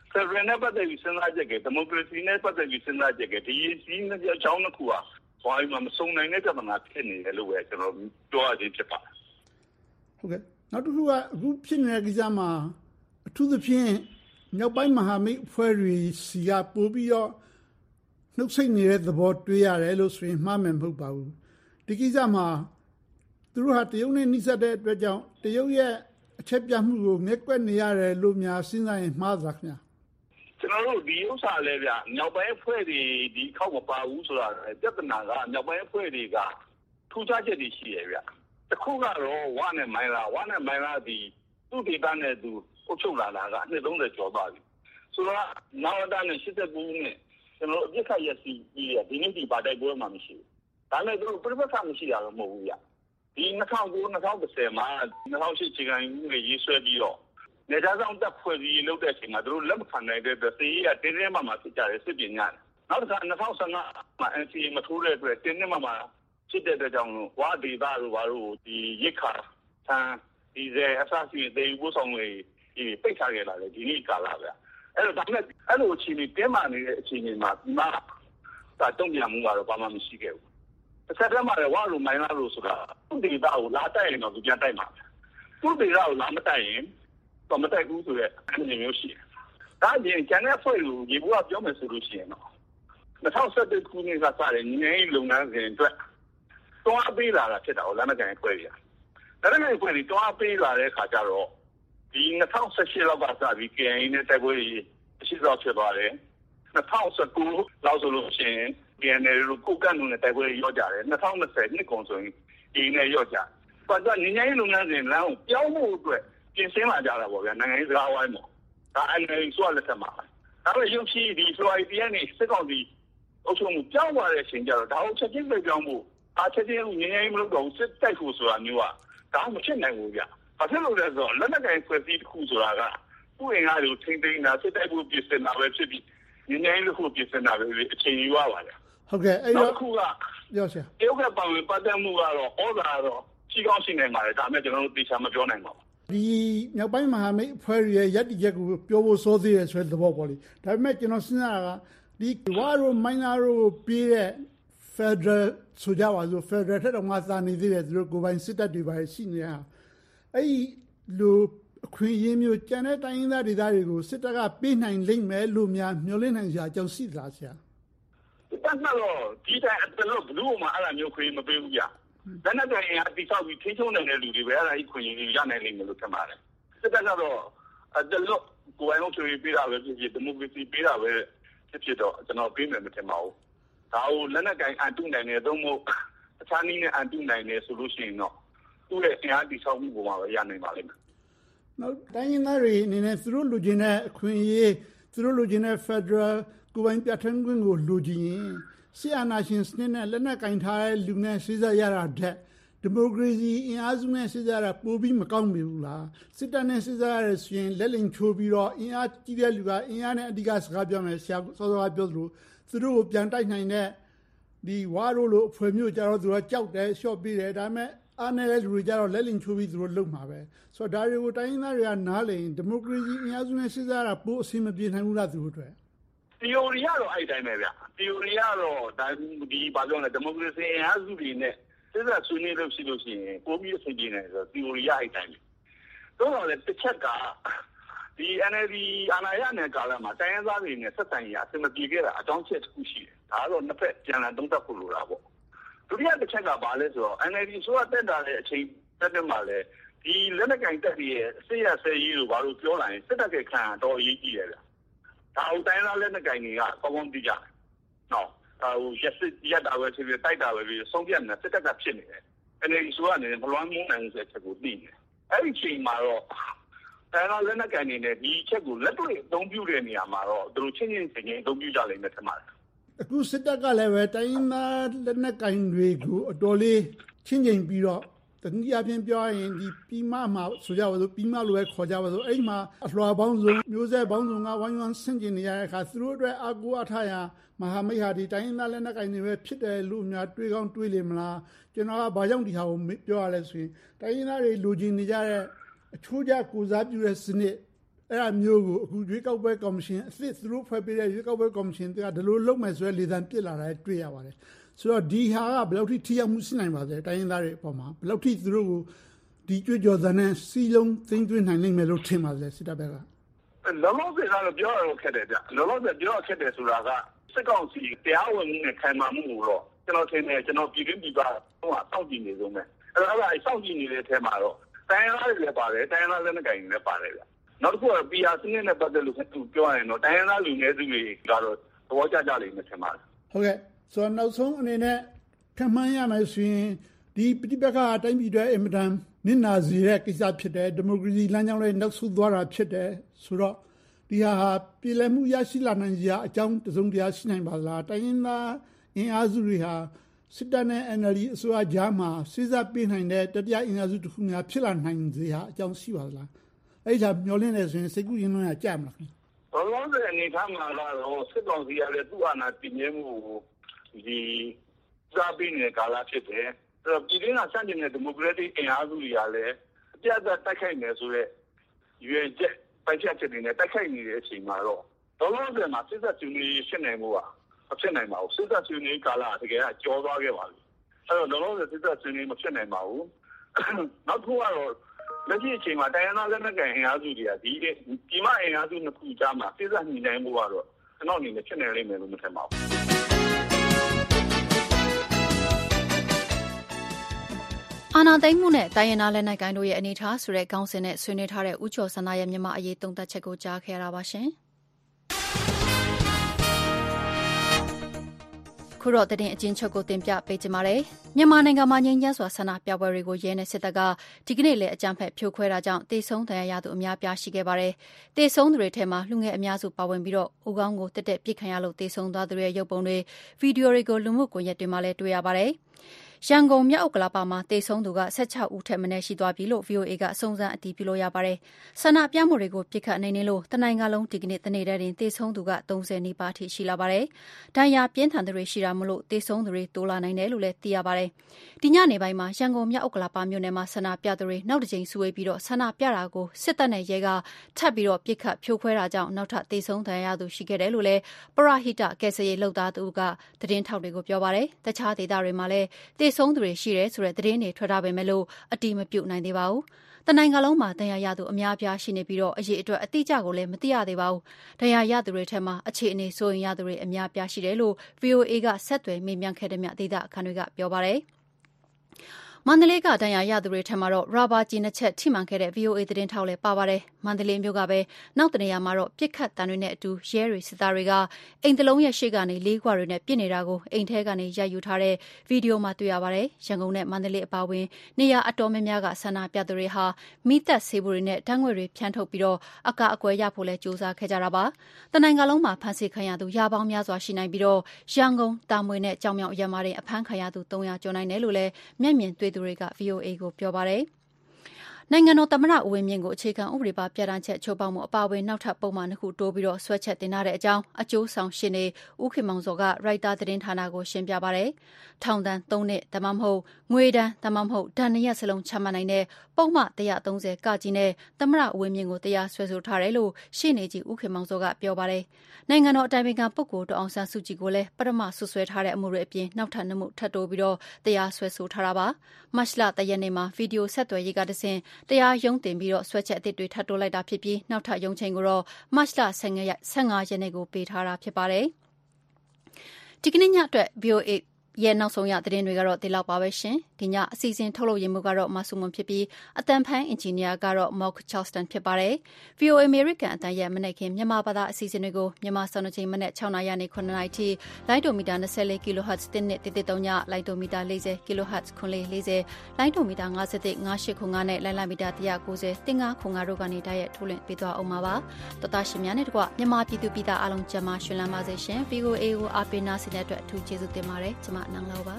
Federal နဲ့ပတ်သက်ပြီးစဉ်းစားချက်ကဒီမိုကရေစီနဲ့ပတ်သက်ပြီးစဉ်းစားချက်ကဒီရေးကြီးအကြောင်းတစ်ခုဟာဘာမှမစုံနိုင်တဲ့ပြဿနာဖြစ်နေတယ်လို့ပဲကျွန်တော်ပြောရခြင်းဖြစ်ပါတယ်ဟုတ်ကဲ့နောက်တစ်ခုကအခုဖြစ်နေတဲ့ကိစ္စမှာအထူးသဖြင့်မြောက်ပိုင်းမဟာမိတ်အဖွဲ့တွေစီကပို့ပြီးတော့နှုတ်ဆက်နေတဲ့သဘောတွေ့ရတယ်လို့ဆိုရင်မှားမယ်မဟုတ်ပါဘူးဒီကိစ္စမှာသူတို့ဟာတရုတ်နဲ့နှိစက်တဲ့အတွက်ကြောင့်တရုတ်ရဲ့အချက်ပြမှုကိုငဲ့ကွက်နေရတယ်လို့များစဉ်းစားရင်မှားသလားခင်ဗျာကျွန်တော်တို့ဒီဥစ္စာလဲဗျမြောက်ပိုင်းအဖွဲ့တွေဒီခောက်မပါဘူးဆိုတာပြဿနာကမြောက်ပိုင်းအဖွဲ့တွေကထူးခြားချက်တွေရှိရဗျတခုကတော့ဝါနဲ့မိုင်းလာဒီသူ့ဒေသနဲ့သူအုပ်ချုပ်လာတာကအနှစ်30ကျော်သွားပြီဆိုတော့နောက်အတန်းနဲ့89နဲ့ကျွန်တော်အပြစ်ခတ်ရစီကြီးဒီနေ့ဒီပါတိုက်ပွဲမှာမရှိဘူးဒါနဲ့သူတို့ပြဿနာမရှိတာတော့မဟုတ်ဘူးဗျဒီ2009-2010မှာ2008ချိန်ကနေရေးဆွဲပြီးတော့နေသားဆောင်တပ်ဖွဲ့စည်းလုပ်တဲ့အချိန်မှာသူတို့လက်မခံနိုင်တဲ့သေရေးကတင်းတင်းမှဖြစ်ကြတယ်စစ်ပညာနောက်တစ်ခါ2015မှာ NCA မထိုးတဲ့အတွက်တင်းတင်းမှဖြစ်တဲ့အတွက်ကြောင့်ဝါဒေတာတို့ဘာလို့ဒီရစ်ခါဆန်ဒီဇယ်အစရှိတဲ့ဒီပို့ဆောင်တွေပိတ်ထားကြလာတယ်ဒီနေ့ကာလဗျအဲ့တော့ဒါနဲ့အဲ့လိုအခြေအနေတင်းမာနေတဲ့အခြေအနေမှာဒီမှာတုံ့ပြန်မှုကတော့ဘာမှမရှိခဲ့ဘူးတစ်ဆက်တည်းမှာဝါလိုမိုင်းလာလို့ဆိုတာသူ့ဒေတာကိုလာတိုက်ရင်တော့သူပြန်တိုက်မှာသူ့ဒေတာကိုလာမတိုက်ရင်တော့မတိုက်ဘူးဆိုတဲ့အနေမျိုးရှိတယ်။ဒါပြင်ကျန်တဲ့ဖွဲ့ကိုရေဘူးကပြောမယ်ဆိုလို့ရှိရင်တော့2017ခုနှစ်ကစတဲ့ငင်းလုပ်ငန်းစဉ်အတွက်တွားပေးလာတာဖြစ်တာကိုလက်မကန်ဖွဲ့ရ။ဒါပေမဲ့ဖွဲ့ပြီးတွားပေးလာတဲ့အခါကျတော့ဒီ2018လောက်ကစပြီး KNA နဲ့တိုက်ပွဲကြီးအရှိသောဖြစ်သွားတယ်။2019လောက်ဆိုလို့ရှိရင် KNA တို့ကိုကန့်နဲ့တိုက်ပွဲရော့ကြတယ်။2020နှစ်ကုန်ဆိုရင်ဒီနဲ့ရော့ကြ။ဘာကြောင့်ငင်းလုပ်ငန်းစဉ်လမ်းကိုပြောင်းဖို့အတွက်ပြင်ဆင်လာကြတာပေါ့ဗျာနိုင်ငံရေးစကားဝိုင်းပေါ့ဒါအဲ့ဒီဆိုလက်ထက်မှာဒါပေမဲ့ရုပ်ရှိဒီ Florida နဲ့စစ်ကောင်စီအုပ်ချုပ်မှုပြောင်းသွားတဲ့အချိန်ကျတော့ဒါကိုချက်ချင်းပဲပြောင်းဖို့ချက်ချင်းငင်းငင်းမလုပ်တော့ဘူးစစ်တိုက်ဖို့ဆိုတာမျိုးကဒါမှမဖြစ်နိုင်ဘူးဗျဘာဖြစ်လို့လဲဆိုတော့လက်နက်ကိုင်ဖွဲ့စည်းတစ်ခုဆိုတာကဥယျာဉ်ကားတွေကိုထိမ့်သိမ်းတာစစ်တိုက်ဖို့ပြင်ဆင်တာပဲဖြစ်ပြီးငင်းငင်းလို့ခုပြင်ဆင်တာပဲအချိန်ယူရပါဗျဟုတ်ကဲ့အဲ့တော့ခုကပြောစရာတရုတ်ကပါဝင်ပတ်သက်မှုကတော့ဩဇာတော့ရှိကောင်းရှိနိုင်ပါတယ်ဒါပေမဲ့ကျွန်တော်တို့သေချာမပြောနိုင်ပါဘူးဒီမြောက်ပိုင်းမဟာမိတ်အဖွဲ့ရဲ့ရပ်တည်ချက်ကိုပြောဖို့စိုးသေးတယ်ဆိုတဲ့သဘောပေါ့လေဒါပေမဲ့ကျွန်တော်စဉ်းစားတာကဒီဝါရိုမိုင်းနာရိုပြေးတဲ့ Federal ဆိုကြပါစို့ Federal ထက်တော့မှသာနေသေးတယ်သူတို့ကိုယ်ပိုင်စစ်တပ်တွေပါရှိနေတာအဲ့ဒီလိုအခွင့်အရေးမျိုးကျန်တဲ့တိုင်းရင်းသားဒေသတွေကိုစစ်တပ်ကပေးနိုင်လိမ့်မယ်လို့များမျှော်လင့်နိုင်စရာအကြောင်းရှိသလားဆရာတက်တော့ဒီတိုင်းအတလို့ဘလို့မှအဲ့လိုမျိုးခွင့်မပေးဘူးဗျလက်နက်တွေအတိဆောက်ပြီးထိချုံနေတဲ့လူတွေပဲအဲ့ဒါကြီးခွင့်ရရနိုင်လိမ့်မယ်လို့ထင်ပါတယ်စစ်တပ်ကတော့အတလို့ကိုယ်အောင်ချွေပေးတာပဲဖြစ်ဖြစ်ဒီမိုကရေစီပေးတာပဲဖြစ်တော့ကျွန်တော်ပေးမယ်မထင်ပါဘူးဒါကိုလက်နက်ကိုင်အန်တုနိုင်တယ်သုံးဖို့အခြားနည်းနဲ့အန်တုနိုင်တယ်ဆိုလို့ရှိရင်တော့သူ့ရဲ့အင်အားတိဆောက်မှုပုံမှာပဲရနိုင်ပါလိမ့်မယ်နောက်တိုင်းရင်းသားတွေအနေနဲ့သူတို့လူချင်းတဲ့အခွင့်အရေးသူတို့လူချင်းတဲ့ Federal ကိုယ်ပိုင်ပြဋ္ဌာန်းခွင့်ကိုလူချင်းဆီယနာရှင်စနစ်နဲ့လက်နက်ကင်ထားတဲ့လူနဲ့စိစရတာတဲ့ဒီမိုကရေစီအင်အားစုနဲ့စိစရတာပိုပြီးမကောင်းဘူးလားစစ်တပ်နဲ့စိစရတဲ့ဆိုရင်လက်လင်ချိုးပြီးတော့အင်အားကြီးတဲ့လူကအင်အားနဲ့အဓိကစကားပြောမယ်ဆရာစောစောကပြောသလိုသူတို့ကိုပြန်တိုက်နိုင်တဲ့ဒီဝါရိုလိုအဖွဲ့မျိုးကြတော့သူကကြောက်တယ်ရှော့ပြီးတယ်ဒါပေမဲ့အားနေတဲ့လူတွေကြတော့လက်လင်ချိုးပြီးသူတို့လုံမှာပဲဆိုတော့ဒါတွေကိုတိုင်းရင်းသားတွေကနားလည်ရင်ဒီမိုကရေစီအင်အားစုနဲ့စိစရတာပိုအဆင်မပြေနိုင်ဘူးလားသူတို့အတွက် theory ကတော့အဲ့တိုင်းပဲဗျ theory ကတော့ဒါဒီဘာပြောလဲဒီမိုကရေစီအင်အားစုတွေနဲ့စစ်တပ်ဆွေးနွေးလို့ရှိလို့ရှိရင်ပိုပြီးအဆင်ပြေနေဆိုတော့ theory ရအဲ့တိုင်းပဲတော့လည်းတစ်ချက်ကဒီ NLD အာဏာရတဲ့ကာလမှာတိုင်းရင်းသားတွေနဲ့ဆက်ဆံရေးအဆင်မပြေခဲ့တာအကြောင်းချက်တစ်ခုရှိတယ်ဒါကတော့နှစ်ဖက်ပြန်လာသုံးသပ်ဖို့လိုတာပေါ့ဒုတိယတစ်ချက်ကဘာလဲဆိုတော့ NLD ဆိုတာတက်တာတဲ့အချိန်တက်မှာလဲဒီလက်နက်ကင်တက်ပြီးရဲ့စစ်ရဆဲရေးလို့ဘာလို့ပြောလာရင်စစ်တပ်ကခံတော့အရေးကြီးတယ်ဗျဒါအောင်တိုင်းသားလက်နက်ကင်တွေကကောင်းကောင်းသိကြတယ်နော်ဟိုရက်တာပဲဖြစ်ဖြစ်တိုက်တာပဲဖြစ်ဆုံးဖြတ်နေတာစစ်တပ်ကဖြစ်နေတယ်NLD ဆိုတာကနေဘလွမ်းမုန်းနိုင်တဲ့ချက်ကိုသိနေတယ်အဲ့ဒီချိန်မှာတော့တိုင်းသားလက်နက်ကင်တွေနဲ့ဒီချက်ကိုလက်တွေ့အသုံးပြုတဲ့နေရာမှာတော့သူတို့ချင်းချင်းအသုံးပြုကြလိမ့်မယ်ထင်ပါတယ်အခုစစ်တပ်ကလည်းပဲတိုင်းသားလက်နက်ကင်တွေကိုအတော်လေးချင်းချင်းပြီးတော့တနည်းအားဖြင့်ပြောရင်ဒီပြီးမှဆိုကြပါစို့ပြီးမှလိုပဲခေါ်ကြပါစို့အဲ့မှာအလွှာပေါင်းစုံမျိုးဆက်ပေါင်းစုံကဝိုင်းဝန်းဆန့်ကျင်နေရတဲ့အခါသူတို့အတွက်အကူအထရာမဟာမိတ်ဟာဒီတိုင်းသားလက်နက်ကင်တွေပဲဖြစ်တယ်လို့များတွေးကောင်းတွေးလိမ့်မလားကျွန်တော်ကဘာကြောင့်ဒီဟာကိုပြောရလဲဆိုရင်တိုင်းသားတွေလူချင်းနေကြတဲ့အချိုးကျကိုစားပြုတဲ့စနစ်အဲ့ဒါမျိုးကိုအခုရွေးကောက်ပွဲကော်မရှင်အသစ်သူတို့ဖွဲ့ပေးတဲ့ရွေးကောက်ပွဲကော်မရှင်ကဒီလိုလုပ်မယ်ဆိုရလေသံပြစ်လာတာတွေ့ရပါတယ်ဆိုတော့ဒီဟာကဘယ်လောက်ထိထိရောက်မှုရှိနိုင်ပါသလဲတိုင်းရင်းသားတွေအပေါ်မှာဘယ်လောက်ထိသူတို့ကိုဒီကြွကြော်သံနဲ့စီလုံးသိမ့်သွင်းနိုင်နိုင်မယ်လို့ထင်ပါသလဲစစ်တပ်ဘက်ကလောလောဆယ်ကတော့ပြောရတော့ခက်တယ်ဗျလောလောဆယ်ပြောရခက်တယ်ဆိုတာကစစ်ကောင်စီတရားဝင်မှုနဲ့ခိုင်မာမှုကိုတော့ကျွန်တော်ထင်တယ်ကျွန်တော်ပြည်တွင်းပြည်ပတော့စောင့်ကြည့်နေဆုံးပဲအဲ့ဒါစောင့်ကြည့်နေတဲ့အထက်မှာတော့တိုင်းရင်းသားတွေလည်းပါတယ်တိုင်းရင်းသားလက်နက်ကိုင်တွေလည်းပါတယ်ဗျနောက်တစ်ခုက PR စနစ်နဲ့ပတ်သက်လို့သူပြောရရင်တော့တိုင်းရင်းသားလူငယ်စုတွေကတော့သဘောကျကြလိမ့်မယ်ထင်ပါတယ်ဟုတ်ကဲ့ဆိုတော့နောက်ဆုံးအနေနဲ့ခံမှန်းရမယ်ဆိုရင်ဒီပဋိပက္ခအတိုင်းပြည်တွေအင်မတန်နစ်နာစေတဲ့ကိစ္စဖြစ်တယ်ဒီမိုကရေစီလမ်းကြောင်းလေးနောက်ဆုတ်သွားတာဖြစ်တယ်ဆိုတော့ဒီဟာပြည်လည်မှုရရှိလာနိုင်စရာအကြောင်းတစုံတရာရှိနိုင်ပါလားတိုင်းရင်းသားအင်အားစုတွေဟာစစ်တပ်နဲ့ NLD အစိုးရကြားမှာစစ်စားပေးနိုင်တဲ့တတိယအင်အားစုတစ်ခုများဖြစ်လာနိုင်စရာအကြောင်းရှိပါလားအဲ့ဒါမျှော်လင့်နေဆိုရင်စိတ်ကူးရင်လုံးရကြမှာခင်ဗျလောလောဆယ်အနေထားမှာတော့စစ်ကောင်စီကလည်းသူ့အာဏာတည်မြဲမှုကိုဒီစားပေးနေတဲ့ကာလဖြစ်တယ်အဲ့တော့ပြည်တွင်းကစတင်တဲ့ဒီမိုကရက်တစ်အင်အားစုတွေကလည်းအပြတ်သက်တိုက်ခိုက်မယ်ဆိုတဲ့ရွေချက်ပိုက်ချက်တွေနဲ့တိုက်ခိုက်နေတဲ့အချိန်မှာတော့လောလောဆယ်မှာစစ်တပ်ကျူနေဖြစ်နိုင်မှုကအဖြစ်နိုင်ပါဘူးစစ်တပ်ကျူနေကာလတကယ်ကကြောသွားခဲ့ပါပြီအဲ့တော့လောလောဆယ်စစ်တပ်ကျူနေမဖြစ်နိုင်ပါဘူးနောက်တစ်ခုကတော့လက်ရှိအချိန်မှာတိုင်းရင်းသားလက်နက်ကိုင်အင်အားစုတွေကဒီပြည်မအင်အားစုနှစ်ခုကြားမှာစစ်တပ်ညှိနှိုင်းမှုကတော့ကျွန်တော်အနေနဲ့ဖြစ်နိုင်လိမ့်မယ်လို့မထင်ပါဘူးအာဏာသိမ်းမှုနဲ့တိုင်းရင်းသားလက်နက်ကိုင်တို့ရဲ့အနေအထားဆိုတဲ့ခေါင်းစဉ်နဲ့ဆွေးနွေးထားတဲ့ဦးကျော်စန္ဒရဲ့မြန်မာအရေးသုံးသပ်ချက်ကိုကြားခဲ့ရတာပါရှင်။ခုတော့တင်အချင်းချုပ်ကိုတင်ပြပေးကြပါမယ်။မြန်မာနိုင်ငံမှာငြိမ်းချမ်းစွာဆန္ဒပြပွဲတွေကိုရဲနဲ့စစ်တပ်ကဒီကနေ့လည်းအကြမ်းဖက်ဖြိုခွဲတာကြောင့်တေဆုံးတရားရသူအများပြားရှိခဲ့ပါတယ်။တေဆုံးသူတွေထဲမှာလူငယ်အများစုပါဝင်ပြီးတော့ဦးခေါင်းကိုတက်တက်ပြစ်ခံရလို့တေဆုံးသွားသူတွေရဲ့ရုပ်ပုံတွေဗီဒီယိုတွေကိုလူမှုကွန်ရက်တွေမှာလည်းတွေ့ရပါတယ်။ရန်ကုန်မြောက်ဥက္ကလာပမှာတေဆုံးသူက16ဦးထက်မနည်းရှိသွားပြီလို့ VOA ကစုံစမ်းအတည်ပြုလို့ရပါတယ်။ဆန္ဒပြမှုတွေကိုပြစ်ခတ်နိုင်နေလို့တနိုင်ငံလုံးဒီကနေ့တနေ့တည်းတင်တေဆုံးသူက30နီးပါးထိရှိလာပါတယ်။ဒဏ်ရာပြင်းထန်သူတွေရှိတာမို့လို့တေဆုံးသူတွေတိုးလာနိုင်တယ်လို့လည်းသိရပါတယ်။ဒီညနေပိုင်းမှာရန်ကုန်မြောက်ဥက္ကလာပမြို့နယ်မှာဆန္ဒပြသူတွေနောက်တစ်ကြိမ်စုဝေးပြီးတော့ဆန္ဒပြတာကိုစစ်တပ်နဲ့ရဲကထပ်ပြီးတော့ပြစ်ခတ်ဖြိုခွဲတာကြောင့်နောက်ထပ်တေဆုံးဒဏ်ရာရသူရှိခဲ့တယ်လို့လည်းပရဟိတကယ်ဆယ်ရေးလုပ်သားသူကသတင်းထောက်တွေကိုပြောပါတယ်။တခြားဒေသတွေမှာလည်းတေဆုံးသူတွေရှိတယ်ဆိုတဲ့သတင်းတွေထွက်ထားပေမဲ့လို့အတိမပြုတ်နိုင်သေးပါဘူး။တနိုင်ငံလုံးမှာတရားရသူအများအပြားရှိနေပြီးတော့အရေးအတွက်အတိအကျကိုလည်းမသိရသေးပါဘူး။တရားရသူတွေထက်မှာအခြေအနေဆိုရင်ရသူတွေအများအပြားရှိတယ်လို့ VOA ကဆက်သွယ်မေးမြန်းခဲ့တဲ့မြဒေသအခန်းတွေကပြောပါတယ်။မန္တလေးကဒဏ်ရာရသူတွေထက်မှာတော့ရာဘာကျည်နှစ်ချက်ထိမှန်ခဲ့တဲ့ VOA သတင်းထောက်လည်းပါပါတယ်။မန္တလေးမြို့ကပဲနောက်တနေရာမှာတော့ပြစ်ခတ်တံတွေနဲ့အတူရဲတွေစစ်သားတွေကအိမ်တလုံးရဲ့ရှေ့ကနေလေးခွတွေနဲ့ပြစ်နေတာကိုအိမ်ထဲကနေရိုက်ယူထားတဲ့ဗီဒီယိုမှာတွေ့ရပါတယ်။ရန်ကုန်နဲ့မန္တလေးအပါအဝင်နေရာအတော်များများကဆန္ဒပြသူတွေဟာမိသက်ဆေးဘူးတွေနဲ့ဓာတ်ငွေတွေဖြန်းထုတ်ပြီးတော့အကာအကွယ်ရဖို့လဲကြိုးစားခဲ့ကြတာပါ။တနိုင်ငံလုံးမှာဖမ်းဆီးခံရသူရာပေါင်းများစွာရှိနိုင်ပြီးတော့ရန်ကုန်တာမွေနဲ့ကြောင်မြောင်အရမတွေအဖမ်းခံရသူ300ကျော်နိုင်တယ်လို့လဲမျက်မြင်တွေ့သူတွေက VOA ကိုပြောပါတယ်။နိုင်ငံတော်သမ္မတဦးဝင်းမြင့်ကိုအခြေခံဥပဒေပါပြဋ္ဌာန်းချက်ချိုးဖောက်မှုအပါအဝင်နောက်ထပ်ပုံမှန်တစ်ခုတိုးပြီးတော့ဆွဲချက်တင်ထားတဲ့အကြောင်းအကျိုးဆောင်ရှင်းနေဦးခင်မောင်စောကရိုက်တာသတင်းဌာနကိုရှင်းပြပါတယ်။ထောင်ဒဏ်3နှစ်ဒါမှမဟုတ်ငွေဒဏ်ဒါမှမဟုတ်ဒဏ်2ရက်စလုံးချမှတ်နိုင်တဲ့ပုံမှန်130ကကြီးနဲ့သမ္မတဦးဝင်းမြင့်ကိုတရားစွဲဆိုထားတယ်လို့ရှင်းနေကြီးဦးခင်မောင်စောကပြောပါတယ်။နိုင်ငံတော်အတိုင်ပင်ခံပုဂ္ဂိုလ်ဒေါက်အောင်ဆန်းစုကြည်ကိုလည်းပထမဆွဆွဲထားတဲ့အမှုတွေအပြင်နောက်ထပ်2မှုထပ်တိုးပြီးတော့တရားစွဲဆိုထားတာပါ။မတ်လ3ရက်နေ့မှာဗီဒီယိုဆက်သွယ်ရေးကတဆင့်တရားရုံးတင်ပြီးတော့ဆွဲချက်အသစ်တွေထပ်တိုးလိုက်တာဖြစ်ပြီးနောက်ထပ်ရုံးချိန်ကိုတော့မတ်လ15ရက်နေ့ကိုပေးထားတာဖြစ်ပါတယ်။ဒီကနေ့ညအတွက် VOA ရဲ့နောက်ဆုံးရသတင်းတွေကတော့ဒီလောက်ပါပဲရှင်။ဒီညအစီအစဉ်ထုတ်လုပ်ရမှုကတော့မဆုမွန်ဖြစ်ပြီးအတန်ဖန်အင်ဂျင်နီယာကတော့ Mark Charleston ဖြစ်ပါတယ်။ VOA American အတန်ရဲ့မနေ့ကမြန်မာဘာသာအစီအစဉ်တွေကိုမြန်မာစံတော်ချိန်မနေ့6နာရီနဲ့9နာရီထိလိုင်းဒိုမီတာ24 kHz တင်းနဲ့1.3ညလိုင်းဒိုမီတာ40 kHz 940လိုင်းဒိုမီတာ51 5805နဲ့လိုင်းလာမီတာ190 1505တို့ကနေတိုက်ရိုက်ထုတ်လွှင့်ပေးသွားအောင်ပါ။တော်တာရှင်များနဲ့တကွမြန်မာပြည်သူပြည်သားအားလုံးကျန်းမာရှင်လန်းပါစေရှင်။ VOA ကိုအားပေးနားဆင်တဲ့အတွက်အထူးကျေးဇူးတင်ပါတယ်။ကျွန်မနန်းလောပါ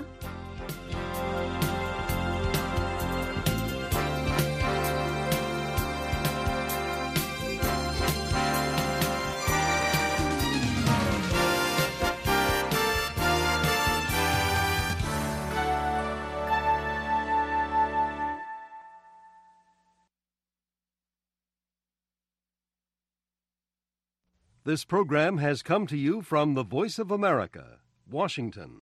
This program has come to you from the Voice of America, Washington.